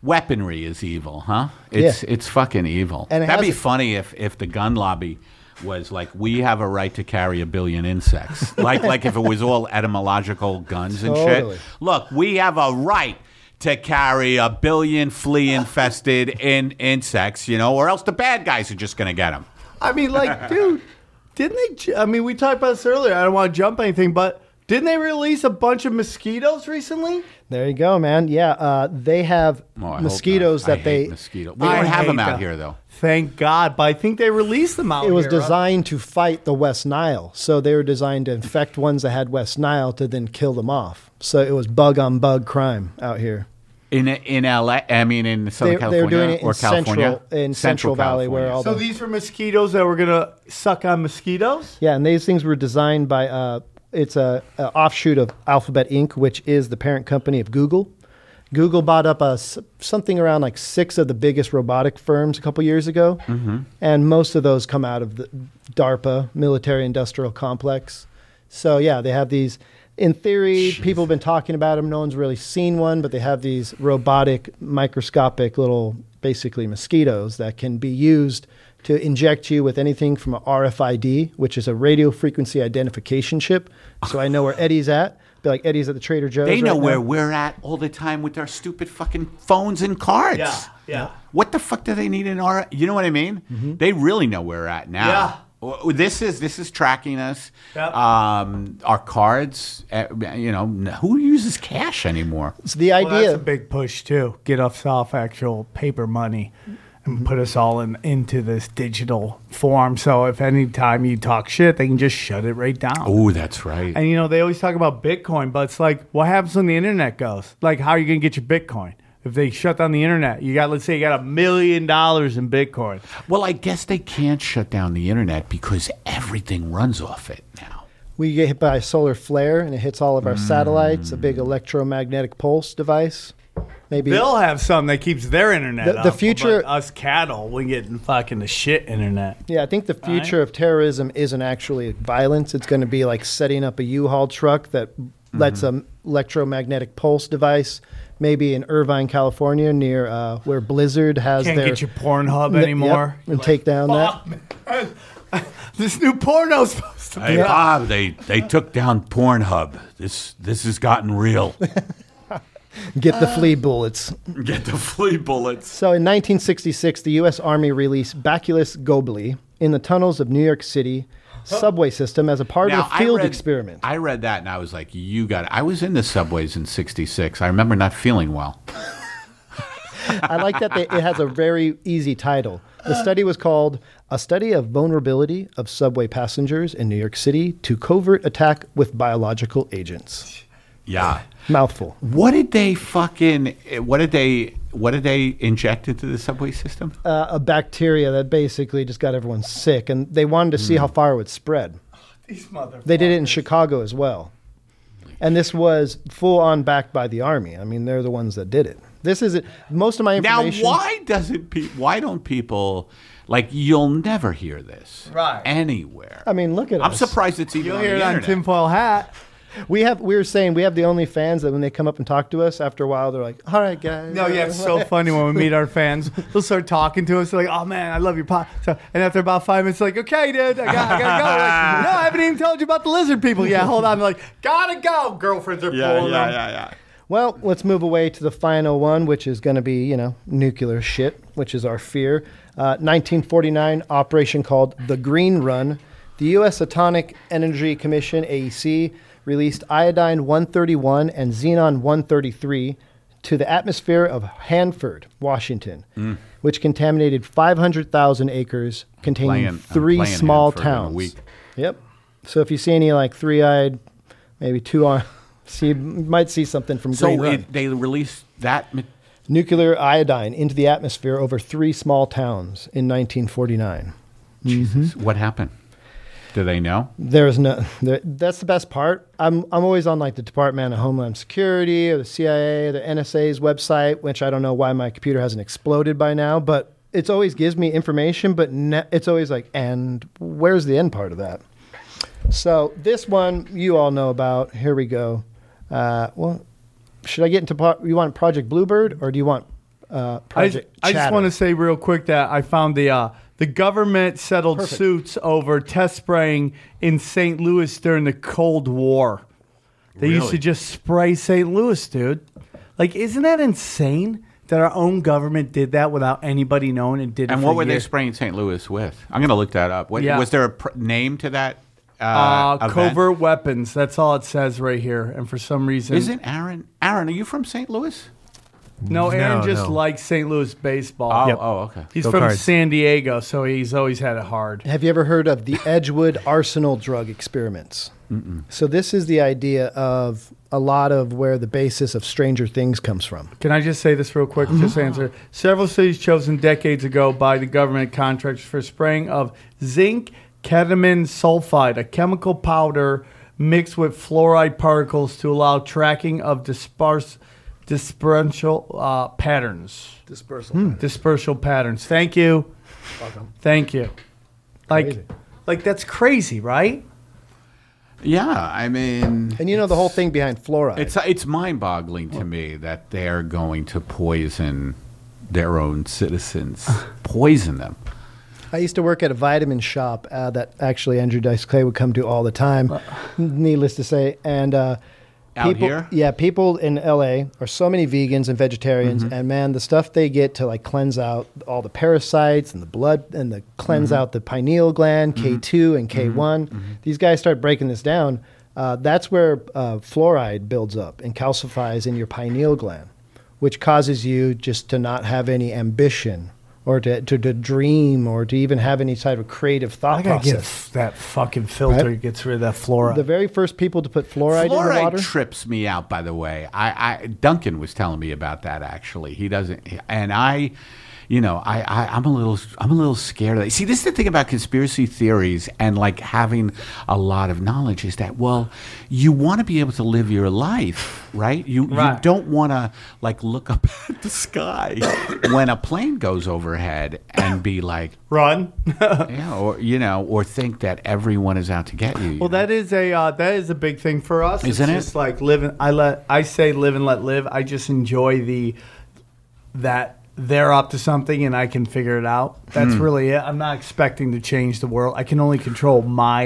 is evil, huh? It's fucking evil. And it That'd be has- funny if the gun lobby was like, we have a right to carry 1 billion insects, like if it was all etymological guns and Totally. shit. Look, we have a right to carry 1 billion flea-infested insects, or else the bad guys are just gonna get them. I mean, like, dude, didn't they? I mean, we talked about this earlier. I don't want to jump anything, but didn't they release a bunch of mosquitoes recently? There you go, man. Yeah, they have Oh, I hope mosquitoes not. I that hate they. mosquito. We I don't have hate them out them. here though. Thank God, but I think they released them out It was here, huh? designed to fight the West Nile, so they were designed to infect ones that had West Nile to then kill them off. So it was bug on bug crime out here. In LA, I mean in Southern They California were doing it or in California, Central Valley, where California. all So the these were mosquitoes that were gonna suck on mosquitoes. yeah, and these things were designed by it's a offshoot of Alphabet Inc., which is the parent company of Google. Google bought up something around like 6 of the biggest robotic firms a couple years ago, and most of those come out of the DARPA, military industrial complex. So yeah, they have these. In theory, people have been talking about them. No one's really seen one, but they have these robotic, microscopic little, basically mosquitoes that can be used to inject you with anything from a RFID, which is a radio frequency identification chip. So I know where Eddie's at. Be like, Eddie's at the Trader Joe's. They know right where now. we're at all the time with our stupid fucking phones and cards. Yeah. What the fuck do they need in our? You know what I mean? They really know where we're at now. Yeah. This is tracking us. Yep. Our cards. Who uses cash anymore? So the Well, idea. that's a big push too. Get us off actual paper money and put us all into this digital form. So if any time you talk shit, they can just shut it right down. Oh, that's right. And they always talk about Bitcoin, but it's like, what happens when the internet goes? Like, how are you gonna get your Bitcoin if they shut down the internet? Let's say you got $1 million in Bitcoin. Well, I guess they can't shut down the internet because everything runs off it now. We get hit by a solar flare and it hits all of our satellites, a big electromagnetic pulse device. Maybe They'll have some that keeps their internet The up, future- but us cattle, we get fucking the shit internet. Yeah, I think the future of terrorism isn't actually violence. It's going to be like setting up a U-Haul truck that lets an electromagnetic pulse device, maybe in Irvine, California, near where Blizzard has Can't their get your Pornhub Yep, anymore. and take down that. Fuck, man. This new porno's supposed to be. Hey, Bob, they took down Pornhub. This has gotten real. Get the flea bullets. Get the flea bullets. So in 1966, the U.S. Army released Bacillus gobli in the tunnels of New York City subway system as a part of a field experiment. I read that and I was like, you got it. I was in the subways in 66. I remember not feeling well. I like that it has a very easy title. The study was called A Study of Vulnerability of Subway Passengers in New York City to Covert Attack with Biological Agents. Yeah. Mouthful. What did they inject into the subway system? A bacteria that basically just got everyone sick, and they wanted to see how far it would spread. These motherfuckers. They did it in Chicago as well. And this was full on backed by the Army. I mean, they're the ones that did it. This is it. Most of my Now, information. why don't people, like, you'll never hear this Right. anywhere. I mean, look at I'm us. surprised it's even You'll on hear the it on internet. Tinfoil Hat. We were saying we have the only fans that when they come up and talk to us, after a while they're like, "All right, guys." No, yeah, it's so funny when we meet our fans. They'll start talking to us. They're like, "Oh man, I love your pod." So, and after about 5 minutes, like, "Okay, dude, I gotta go." Like, no, I haven't even told you about the lizard people. Yeah, hold on. They're like, "Gotta go." Girlfriends are pulling them. yeah. Well, let's move away to the final one, which is going to be, nuclear shit, which is our fear. 1949 operation called the Green Run. The U.S. Atomic Energy Commission, AEC, released iodine-131 and xenon-133 to the atmosphere of Hanford, Washington, which contaminated 500,000 acres containing three small Hanford in a towns. week. Yep. So if you see any like three-eyed, maybe two-eyed, you might see something from Green Run. They released that. Nuclear iodine into the atmosphere over three small towns in 1949. Jesus, what happened? Do they know? That's the best part. I'm always on like the Department of Homeland Security or the CIA or the NSA's website, which I don't know why my computer hasn't exploded by now, but it always gives me information, but it's always like, and where's the end part of that? So this one you all know about. Here we go. Well, should I get into you want Project Bluebird or do you want Project I just Chatter? want to say real quick that I found the government settled suits over test spraying in St. Louis during the Cold War. They used to just spray St. Louis, dude. Like, isn't that insane that our own government did that without anybody knowing and did it? And for what were they years? spraying St. Louis with? I'm going to look that up. Yeah. Was there a name to that? Event? Covert weapons. That's all it says right here. And for some reason, Isn't Aaron? Aaron, are you from St. Louis? No, Aaron No, just no. likes St. Louis baseball. Oh, okay. He's Go from Cards. San Diego, so he's always had it hard. Have you ever heard of the Edgewood Arsenal drug experiments? So this is the idea of a lot of where the basis of Stranger Things comes from. Can I just say this real quick? Just answer. Several cities chosen decades ago by the government contractors for spraying of zinc ketamine sulfide, a chemical powder mixed with fluoride particles to allow tracking of dispersal patterns. Dispersal patterns. Thank you. Welcome. Thank you. Crazy. Like that's crazy, right? Yeah, I mean, And the whole thing behind fluoride. it's mind-boggling to me that they're going to poison their own citizens, poison them. I used to work at a vitamin shop that actually Andrew Dice Clay would come to all the time, needless to say. And people, here? yeah, people in LA are so many vegans and vegetarians, and man, the stuff they get to like cleanse out all the parasites and the blood and the cleanse out the pineal gland, K2 and K1. These guys start breaking this down. That's where fluoride builds up and calcifies in your pineal gland, which causes you just to not have any ambition or to dream or to even have any type of creative thought I gotta process. get that fucking filter. Right? Gets rid of that fluoride. The very first people to put fluoride in the Fluoride water. trips me out, by the way. Duncan was telling me about that actually. He doesn't, and I'm a little scared of that. See, this is the thing about conspiracy theories and like having a lot of knowledge is that, well, you want to be able to live your life, right? You don't want to like look up at the sky when a plane goes overhead and be like, Run. or think that everyone is out to get you. Well, that is a big thing for us. Isn't it? It's just like living. I say live and let live. I just enjoy that they're up to something and I can figure it out. That's really it. I'm not expecting to change the world. I can only control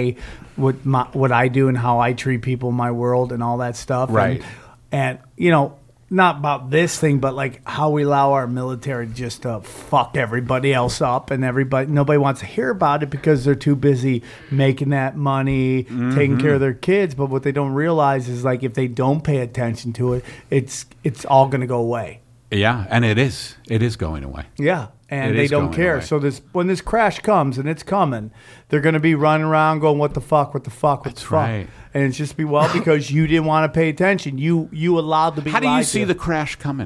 what I do and how I treat people in my world and all that stuff. Right. And not about this thing, but like how we allow our military just to fuck everybody else up, and nobody wants to hear about it because they're too busy making that money, taking care of their kids. But what they don't realize is like if they don't pay attention to it, it's all going to go away. Yeah, and it is going away. Yeah, and It they is don't going care. away. So when this crash comes, and it's coming, they're going to be running around going, "What the fuck? What the fuck? What the fuck?" right. And it's just because you didn't want to pay attention. You allowed to be. How do you lied see to. the crash coming?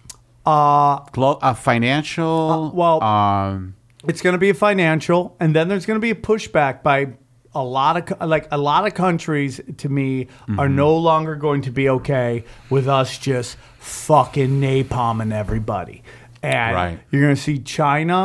Financial. It's going to be a financial, and then there's going to be a pushback by a lot of countries. To me, are no longer going to be okay with us just fucking napalming everybody, and Right. you're going to see China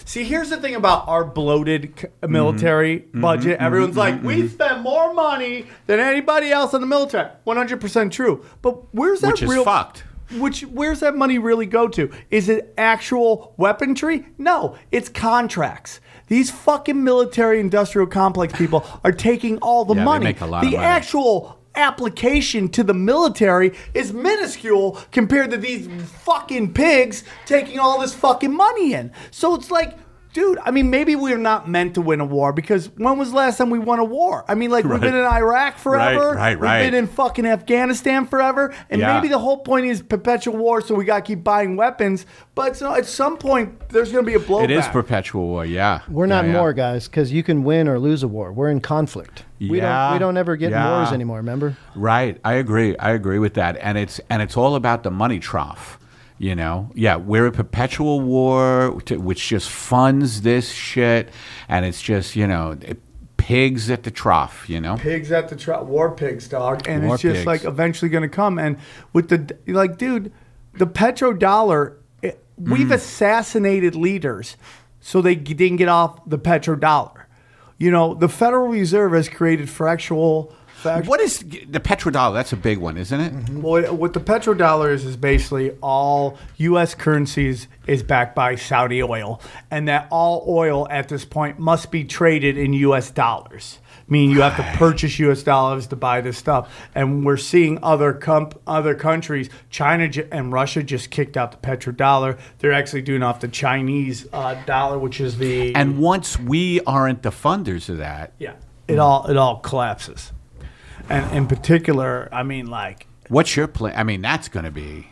See, here's the thing about our bloated military budget. Everyone's like, we spend more money than anybody else in the military. 100% true. But where's that Which is fucked. Where's that money really go to? Is it actual weaponry? No, it's contracts. These fucking military industrial complex people are taking all the Yeah, they money. make a lot of the money. actual application to the military is minuscule compared to these fucking pigs taking all this fucking money in. So it's like, dude, I mean, maybe we're not meant to win a war because when was the last time we won a war? I mean, like, we've been in Iraq forever. Right. We've been in fucking Afghanistan forever. And Yeah. maybe the whole point is perpetual war, so we got to keep buying weapons. But so at some point, there's going to be a blowback. It is perpetual war, yeah. We're not Yeah, in war, guys, because you can win or lose a war. We're in conflict. We don't ever get in wars anymore, remember? Right. I agree with that. And it's all about the money trough. You know, yeah, we're a perpetual war, which just funds this shit, and it's just, you know, pigs at the trough, you know? Pigs at the trough, war pigs, dog. And War it's just pigs. like eventually going to come. And with the, like, dude, the petrodollar, we've assassinated leaders so they didn't get off the petrodollar. You know, the Federal Reserve has created fractional. What is the petrodollar? That's a big one, isn't it? Well, what the petrodollar is basically all U.S. currencies is backed by Saudi oil, and that all oil at this point must be traded in U.S. dollars. Meaning you have to purchase U.S. dollars to buy this stuff. And we're seeing other countries, China and Russia just kicked out the petrodollar. They're actually doing off the Chinese dollar, which is the... And once we aren't the funders of that... Yeah, it all collapses. And in particular, I mean, like... What's your plan? I mean, that's going to be...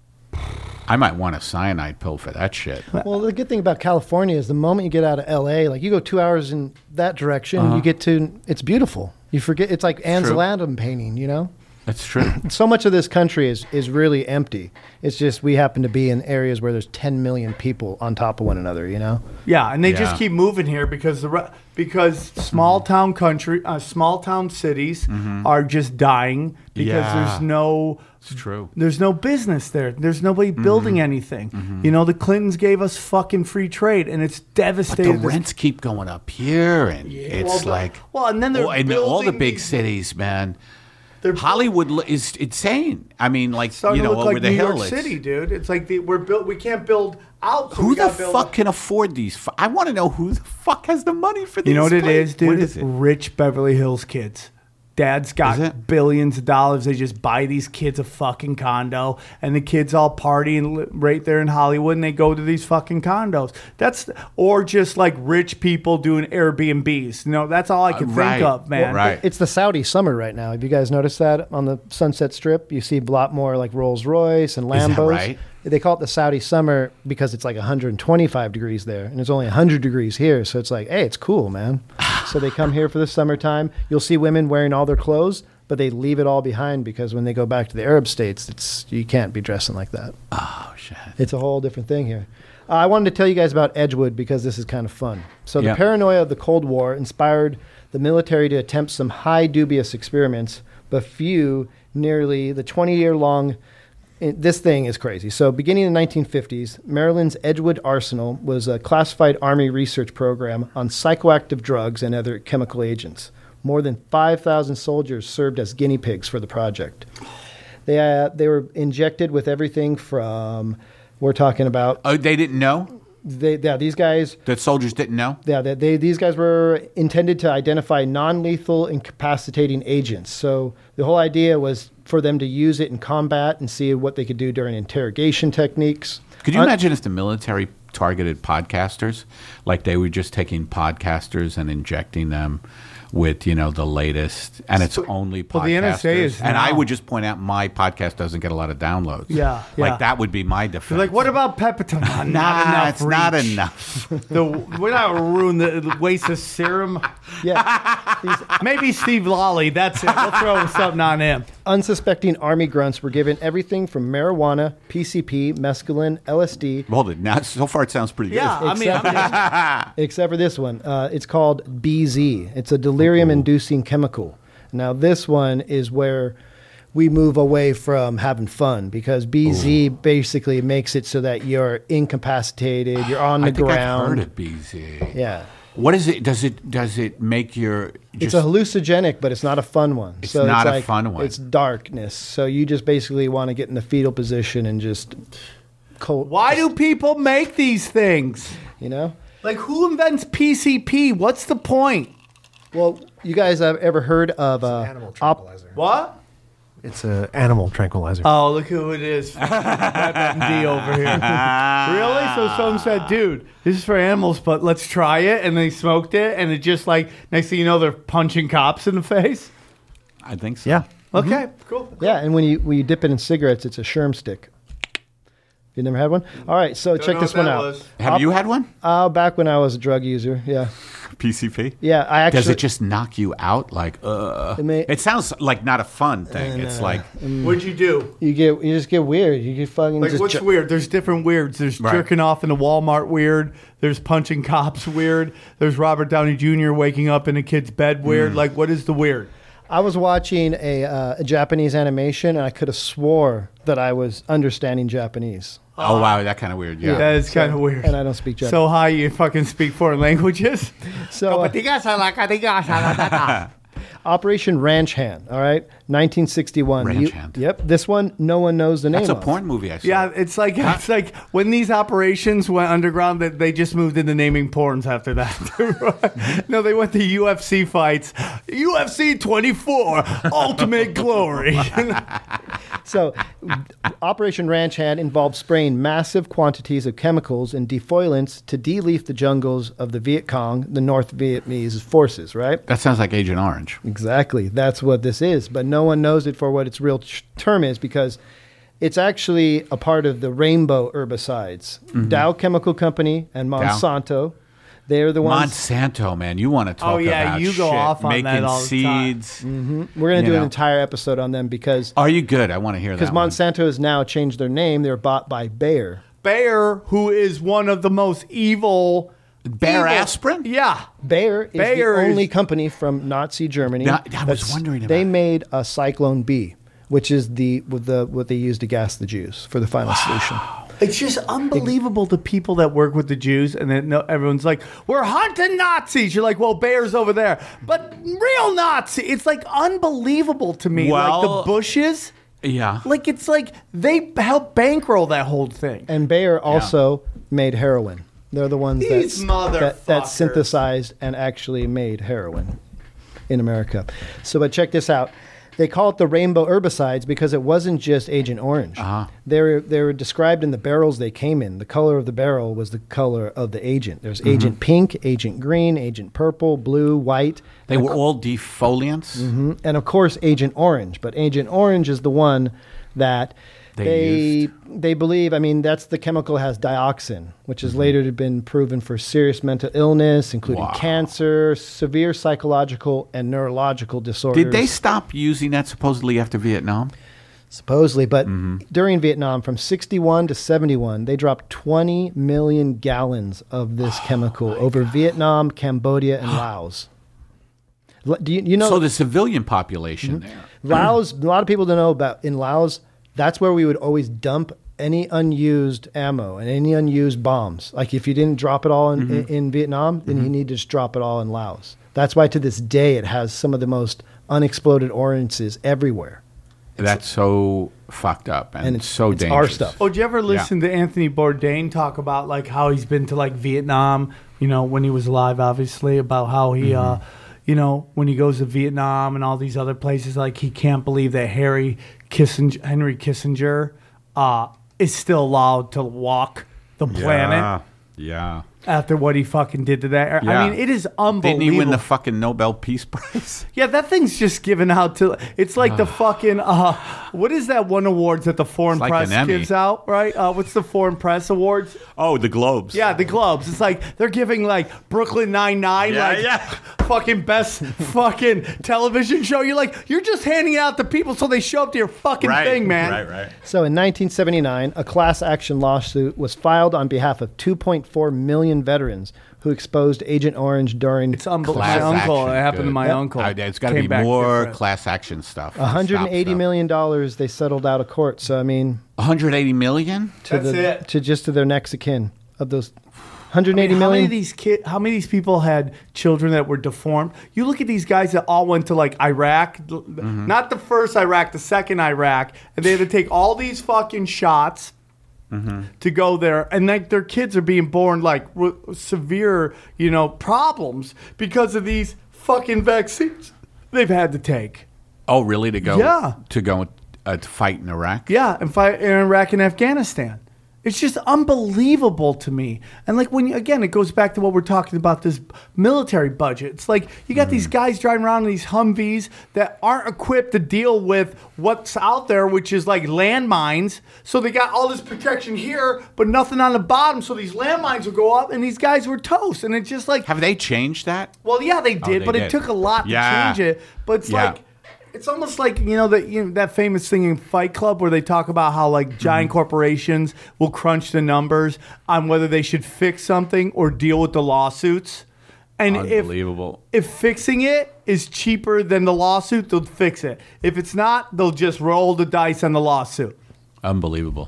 I might want a cyanide pill for that shit. Well, the good thing about California is the moment you get out of L.A., like you go 2 hours in that direction, you get to... It's beautiful. You forget... It's like Ansel Adams painting, you know? That's true. So much of this country is really empty. It's just we happen to be in areas where there's 10 million people on top of one another, you know? Yeah, and they Yeah. just keep moving here because small town cities are just dying because Yeah. It's true. there's no business there. There's nobody building anything. You know, the Clintons gave us fucking free trade, and it's But devastated. the rents keep going up here, and it's and then they're in all the building big these- cities, man. they're Hollywood is insane. I mean, like, starting you know, to look over like the New hill. York it's- City, dude. It's like we can't build out. So Who we the gotta build fuck up. can afford these? I want to know who the fuck has the money for these. You know what it is, dude? What is it? Rich Beverly Hills kids. Dad's Is got it? billions of dollars. They just buy these kids a fucking condo, and the kids all party right there in Hollywood, and they go to these fucking condos. Or just like rich people doing Airbnbs. You know, that's all I can Right. think of, man. Right. It's the Saudi summer right now. Have you guys noticed that on the Sunset Strip? You see a lot more like Rolls Royce and Is that Lambos. right? They call it the Saudi summer because it's like 125 degrees there, and it's only 100 degrees here. So it's like, hey, it's cool, man. So they come here for the summertime. You'll see women wearing all their clothes, but they leave it all behind because when they go back to the Arab states, you can't be dressing like that. Oh shit. It's a whole different thing here. I wanted to tell you guys about Edgewood because this is kind of fun. So the Yeah. paranoia of the Cold War inspired the military to attempt some high dubious experiments, but few nearly the 20-year-long. This thing is crazy. So beginning in the 1950s, Maryland's Edgewood Arsenal was a classified Army research program on psychoactive drugs and other chemical agents. More than 5,000 soldiers served as guinea pigs for the project. They were injected with everything from, we're talking about, Oh, they didn't know. these guys. The soldiers didn't know. Yeah, these guys were intended to identify non-lethal incapacitating agents. So the whole idea was for them to use it in combat and see what they could do during interrogation techniques. Could you imagine if the military targeted podcasters, like they were just taking podcasters and injecting them with, you know, the latest, and it's only podcasters. Well, the NSA is and I now- would just point out my podcast doesn't get a lot of downloads. Yeah, like yeah. that would be my defense. They're like, what about Pepitone? Not Nah, enough it's not reach. enough. We're not ruin the waste of serum. Yeah, Maybe Steve Lawley. That's it. We'll throw something on him. unsuspecting Army grunts were given everything from marijuana, PCP, mescaline, LSD, Hold it. Now, so far it sounds pretty good. Yeah, I mean, except for this one. It's called BZ. It's a delirium-inducing chemical. Now, this one is where we move away from having fun because BZ basically makes it so that you're incapacitated, you're on the I think ground. I've heard of BZ. Yeah. What is it? Does it make your? It's a hallucinogenic, but it's not a fun one. It's not a like, fun one. It's darkness. So you just basically want to get in the fetal position and just cold. Why do people make these things? You know? Like, who invents PCP? What's the point? Well, you guys have ever heard of Animal tranquilizer. What? It's an animal tranquilizer. Oh, look who it is. WebMD over here. Really? So someone said, dude, this is for animals, but let's try it. And they smoked it. And it just like, next thing you know, they're punching cops in the face. I think so. Yeah. Okay, cool. Yeah, and when you dip it in cigarettes, it's a Sherm stick. You never had one? All right, so check this one out. Have you had one? Back when I was a drug user, yeah. PCP? Yeah, I actually... Does it just knock you out? Like, it sounds like not a fun thing. It's like... What'd you do? You just get weird. You get fucking... Like, just what's weird? There's different weirds. There's Right. jerking off in a Walmart weird. There's punching cops weird. There's Robert Downey Jr. waking up in a kid's bed weird. Like, what is the weird? I was watching a Japanese animation, and I could have swore that I was understanding Japanese. Oh, wow, that kind of weird. Yeah. That is kind of weird. And I don't speak Japanese. So how you fucking speak foreign languages? So, Operation Ranch Hand, all right? 1961. Ranch Hand. Yep, this one, no one knows the name That's a of. porn movie I saw. Yeah, it's like when these operations went underground, that they just moved into naming porns after that. No, they went to UFC fights. UFC 24, Ultimate Glory. So, Operation Ranch Hand involved spraying massive quantities of chemicals and defoliants to de-leaf the jungles of the Viet Cong, the North Vietnamese forces, right? That sounds like Agent Orange. Exactly. That's what this is. But no one knows it for what its real term is because it's actually a part of the rainbow herbicides. Dow Chemical Company and Monsanto. They're the ones. Monsanto, man, you want to talk about you go shit. off on Making that all the time. seeds. We're going to do You an know. entire episode on them because Are you good? I want to hear that. one. Monsanto has now changed their name. They're bought by Bayer. Bayer, who is one of the most evil... Bayer aspirin? Yeah. Bayer is Bayer the is- only company from Nazi Germany. Now, I was that's- wondering about They it. made a Cyclone B, which is what they used to gas the Jews for the final solution. It's just unbelievable the people that work with the Jews, and then everyone's like, we're hunting Nazis. You're like, well, Bayer's over there. But real Nazi. It's like unbelievable to me. Well- like the Bushes, Yeah. like it's like they helped bankroll that whole thing. And Bayer also made heroin. They're the ones These that motherfuckers. synthesized and actually made heroin in America. So, but check this out. They call it the rainbow herbicides because it wasn't just Agent Orange. They were described in the barrels they came in. The color of the barrel was the color of the agent. There's Agent Pink, Agent Green, Agent Purple, Blue, White. They were all defoliants. And of course, Agent Orange. But Agent Orange is the one that They they believe. I mean, that's the chemical has dioxin, which has later been proven for serious mental illness, including Wow. cancer, severe psychological and neurological disorders. Did they stop using that supposedly after Vietnam? Supposedly, but during Vietnam, from 61 to 71, they dropped 20 million gallons of this chemical over Vietnam, Cambodia, and Laos. Do you know? So the civilian population there. Laos, a lot of people don't know about in Laos, that's where we would always dump any unused ammo and any unused bombs. Like if you didn't drop it all in Vietnam, then you need to just drop it all in Laos. That's why to this day it has some of the most unexploded ordnances everywhere. That's so fucked up and it's so it's dangerous. our stuff. Oh, did you ever listen to Anthony Bourdain talk about like how he's been to like Vietnam, you know, when he was alive, obviously, about how he, you know, when he goes to Vietnam and all these other places, like he can't believe that Henry Kissinger is still allowed to walk the planet Yeah. after what he fucking did to that. Yeah. I mean, it is unbelievable. Didn't he win the fucking Nobel Peace Prize? Yeah, that thing's just given out to. It's like the fucking. What is that one awards that the foreign It's like press an Emmy. gives out? Right? What's the foreign press awards? Oh, the Globes. Yeah, the Globes. It's like they're giving like Brooklyn Nine-Nine, Yeah, like yeah. fucking best fucking television show. You're like, you're just handing it out to people so they show up to your fucking Right. thing, man. So in 1979, a class action lawsuit was filed on behalf of 2.4 million civilian veterans who exposed Agent Orange during It's unbelievable. My uncle. It happened to my uncle. It's got to be Came back more different. class action stuff. $180 million they settled out of court. So I mean, 180 million. to their next of kin of those 180 How million. How many of these people had children that were deformed? You look at these guys that all went to like Iraq, not the first Iraq, the second Iraq, and they had to take all these fucking shots to go there, and like their kids are being born like with severe, problems because of these fucking vaccines they've had to take. Oh, really? To go? Yeah. To fight in Iraq? Yeah, and fight in Iraq and Afghanistan. It's just unbelievable to me. And like again, it goes back to what we're talking about, this military budget. It's like you got these guys driving around in these Humvees that aren't equipped to deal with what's out there, which is like landmines. So they got all this protection here, but nothing on the bottom. So these landmines will go up and these guys were toast. And it's just like, Have they changed that? well, yeah, they did, they but did. it took a lot Yeah. to change it. But it's Yeah. like, it's almost like that famous thing in Fight Club where they talk about how like giant corporations will crunch the numbers on whether they should fix something or deal with the lawsuits. And Unbelievable. if fixing it is cheaper than the lawsuit, they'll fix it. If it's not, they'll just roll the dice on the lawsuit. Unbelievable.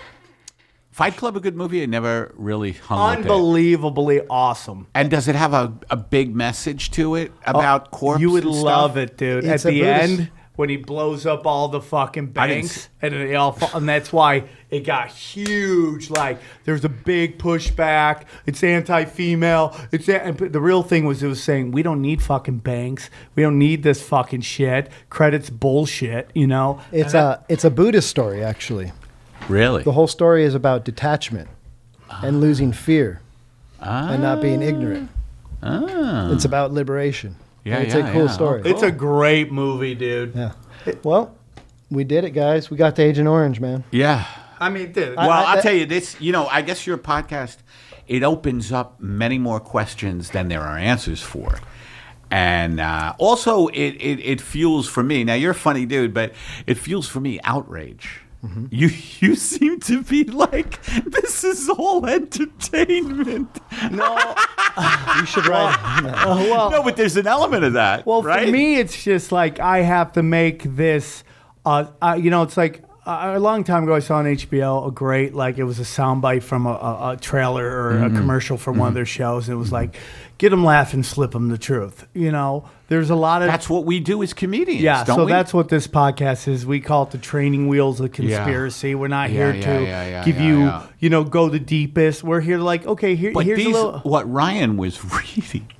Fight Club, a good movie? I never really hung with it. Unbelievably awesome. And does it have a big message to it about corpse? You would and love stuff? it, dude. It's At a the Buddhist- end, when he blows up all the fucking I didn't banks, and they all and that's why it got huge. Like, there's a big pushback. It's anti-female. And the real thing was, it was saying, we don't need fucking banks. We don't need this fucking shit. Credit's bullshit, It's a Buddhist story, actually. Really? The whole story is about detachment and losing fear and not being ignorant. It's about liberation. Yeah, it's yeah, a cool yeah. story. It's a great movie, dude. Yeah. Well, we did it, guys. We got to Agent Orange, man. Yeah. I mean, dude. Well, I'll tell you this. I guess your podcast, it opens up many more questions than there are answers for. And also, it fuels for me. Now, you're a funny dude, but it fuels for me outrage. Mm-hmm. You seem to be like, this is all entertainment. No. You should write. No, but there's an element of that. Well, right? for me, it's just like I have to make this. It's like a long time ago, I saw on HBO a great, like, it was a soundbite from a trailer or a commercial for one of their shows. And it was like, get them laughing, slip them the truth. There's a lot of. That's what we do as comedians. Yeah, don't so we? that's what this podcast is. We call it the training wheels of conspiracy. We're not here to give you, go the deepest. We're here to like, okay, But here's a little. what Ryan was reading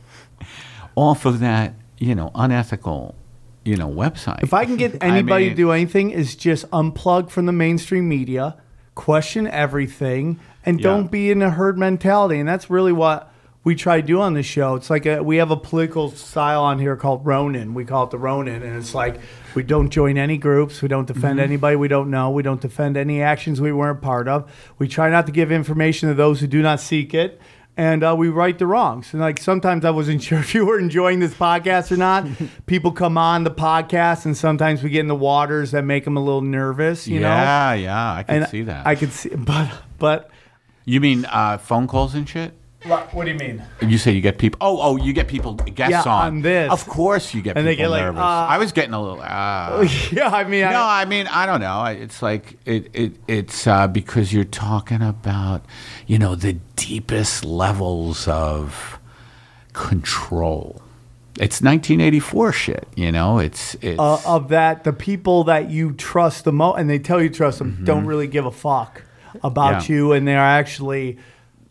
off of that, unethical, website. If I can get anybody to do anything, is just unplug from the mainstream media, question everything, and don't be in a herd mentality. And that's really what we try to do on this show. It's like we have a political style on here called Ronin. We call it the Ronin, and it's like we don't join any groups. We don't defend anybody we don't know. We don't defend any actions we weren't part of. We try not to give information to those who do not seek it. And we right the wrongs. And like sometimes I wasn't sure if you were enjoying this podcast or not. People come on the podcast, and sometimes we get in the waters that make them a little nervous. You know? Yeah, I can see that. I could see, but You mean phone calls and shit? what do you mean? You say you get people. Oh, you get people guests on this. Of course, you get And people they get like, nervous. I was getting a little. Yeah, I mean, No, I mean, I don't know. It's like it's because you're talking about, the deepest levels of control. It's 1984 shit, It's of that, the people that you trust the most, and they tell you trust them, don't really give a fuck about you, and they're actually.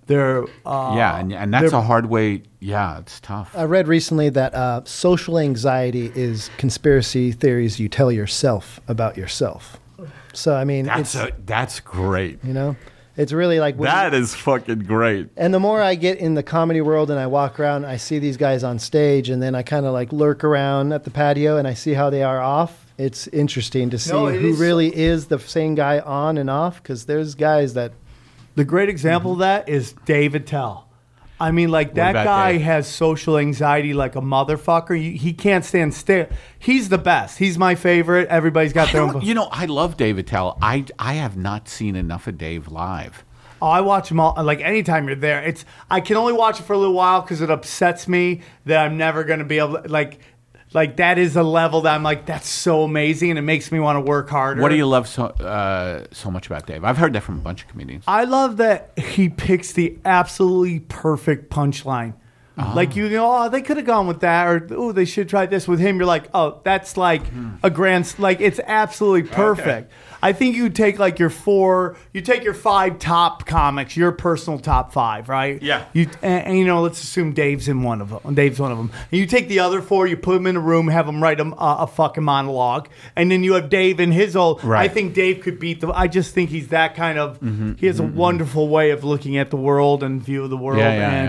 and that's a hard way. Yeah, it's tough. I read recently that social anxiety is conspiracy theories you tell yourself about yourself. So I mean, That's great. it's really like That is fucking great. And the more I get in the comedy world and I walk around, I see these guys on stage, and then I kind of like lurk around at the patio and I see how they are off. It's interesting to see who really is the same guy on and off, because there's guys that. The great example of that is Dave Attell. I mean, like, that about guy Dave? has social anxiety like a motherfucker. He can't stand still. He's the best. He's my favorite. Everybody's got their own. I love Dave Attell. I have not seen enough of Dave live. Oh, I watch them all. Like anytime you're there, I can only watch it for a little while because it upsets me that I'm never going to be able to like that is a level that I'm like, that's so amazing, and it makes me want to work harder. What do you love so much about Dave? I've heard that from a bunch of comedians. I love that he picks the absolutely perfect punchline. Like you go, oh, they could have gone with that, or oh, they should try this. With him, you're like, oh, that's like a grand, like it's absolutely perfect. Okay. I think you take like your 5 top comics, your personal top 5, right? Yeah. And you know, let's assume Dave's one of them. And you take the other 4, you put them in a room, have them write a fucking monologue, and then you have Dave in his old. Right. I think Dave could beat the. I just think he's that kind of. He has a wonderful way of looking at the world and view of the world,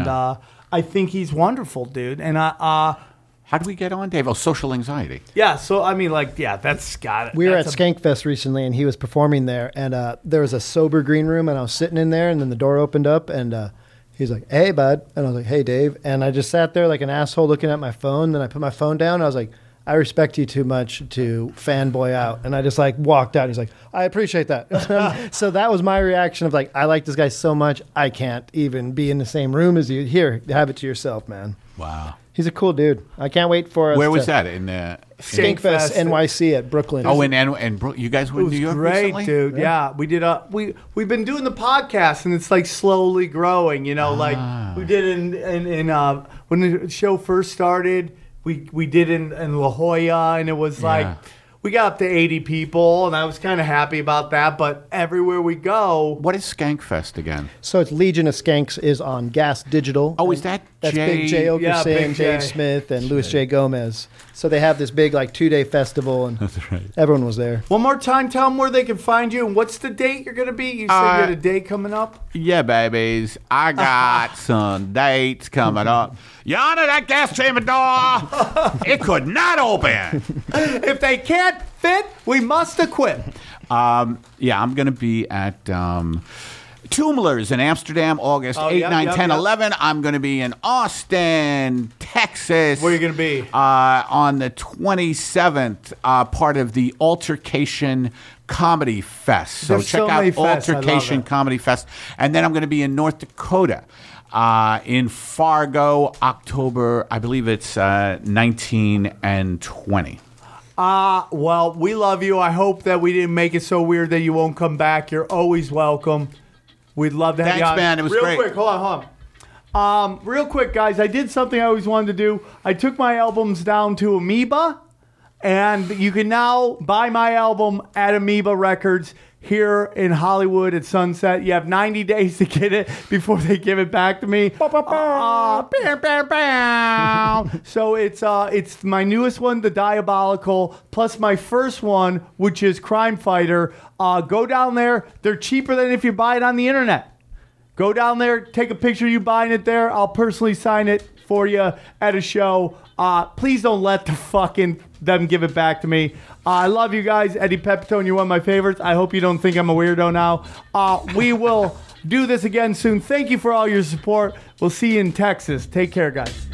I think he's wonderful, dude. And How do we get on, Dave? Oh, social anxiety. yeah. So I mean, like, yeah, that's got it. We were at That's Skankfest recently, and he was performing there, and there was a sober green room, and I was sitting in there, and then the door opened up, and he's like, "Hey, bud," and I was like, "Hey, Dave," and I just sat there like an asshole looking at my phone. Then I put my phone down, and I was like, "I respect you too much to fanboy out," and I just like walked out. He's like, "I appreciate that." So that was my reaction of like, I like this guy so much, I can't even be in the same room as you. Here, have it to yourself, man. Wow. He's a cool dude. I can't wait for us. Where was that? In Skankfest NYC at Brooklyn. Oh, and you guys were It in was New York great, recently? dude. Yeah, we did. We've been doing the podcast, and it's like slowly growing. You know, like we did in when the show first started. We did in La Jolla, and it was like we got up to 80 people, and I was kind of happy about that. But everywhere we go, What is Skankfest again? So it's Legion of Skanks is on Gas Digital. Oh, And is that that's Jay? Big J Okerson, Yeah, Big Dave J. Smith, and Louis J. Gomez. So they have this big like 2-day festival, and everyone was there. one more time, tell them where they can find you, and what's the date you're going to be? You said you had a date coming up. Yeah, babies. I got some dates coming up. You honor that gas chamber door? It could not open. If they can't fit, we must equip. Yeah, I'm going to be at Tumblers in Amsterdam, August 8, 9, 10, 11. I'm going to be in Austin, Texas. Where are you going to be? On the 27th, part of the Altercation Comedy Fest. So There's check so out many fests. I love Altercation it. Comedy Fest. And then I'm going to be in North Dakota. In Fargo, October, I believe it's 19 and 20. Well, we love you. I hope that we didn't make it so weird that you won't come back. You're always welcome. We'd love to have you Thanks, on. man. It was real great. Quick, hold on. Real quick, guys. I did something I always wanted to do. I took my albums down to Amoeba, and you can now buy my album at Amoeba Records here in Hollywood at Sunset. You have 90 days to get it before they give it back to me. So it's my newest one, The Diabolical, plus my first one, which is Crime Fighter. Go down there. They're cheaper than if you buy it on the internet. Go down there, take a picture of you buying it there. I'll personally sign it for you at a show. Please don't let them give it back to me. I love you guys. Eddie Pepitone, you're one of my favorites. I hope you don't think I'm a weirdo now. We will do this again soon. Thank you for all your support. We'll see you in Texas. Take care, guys.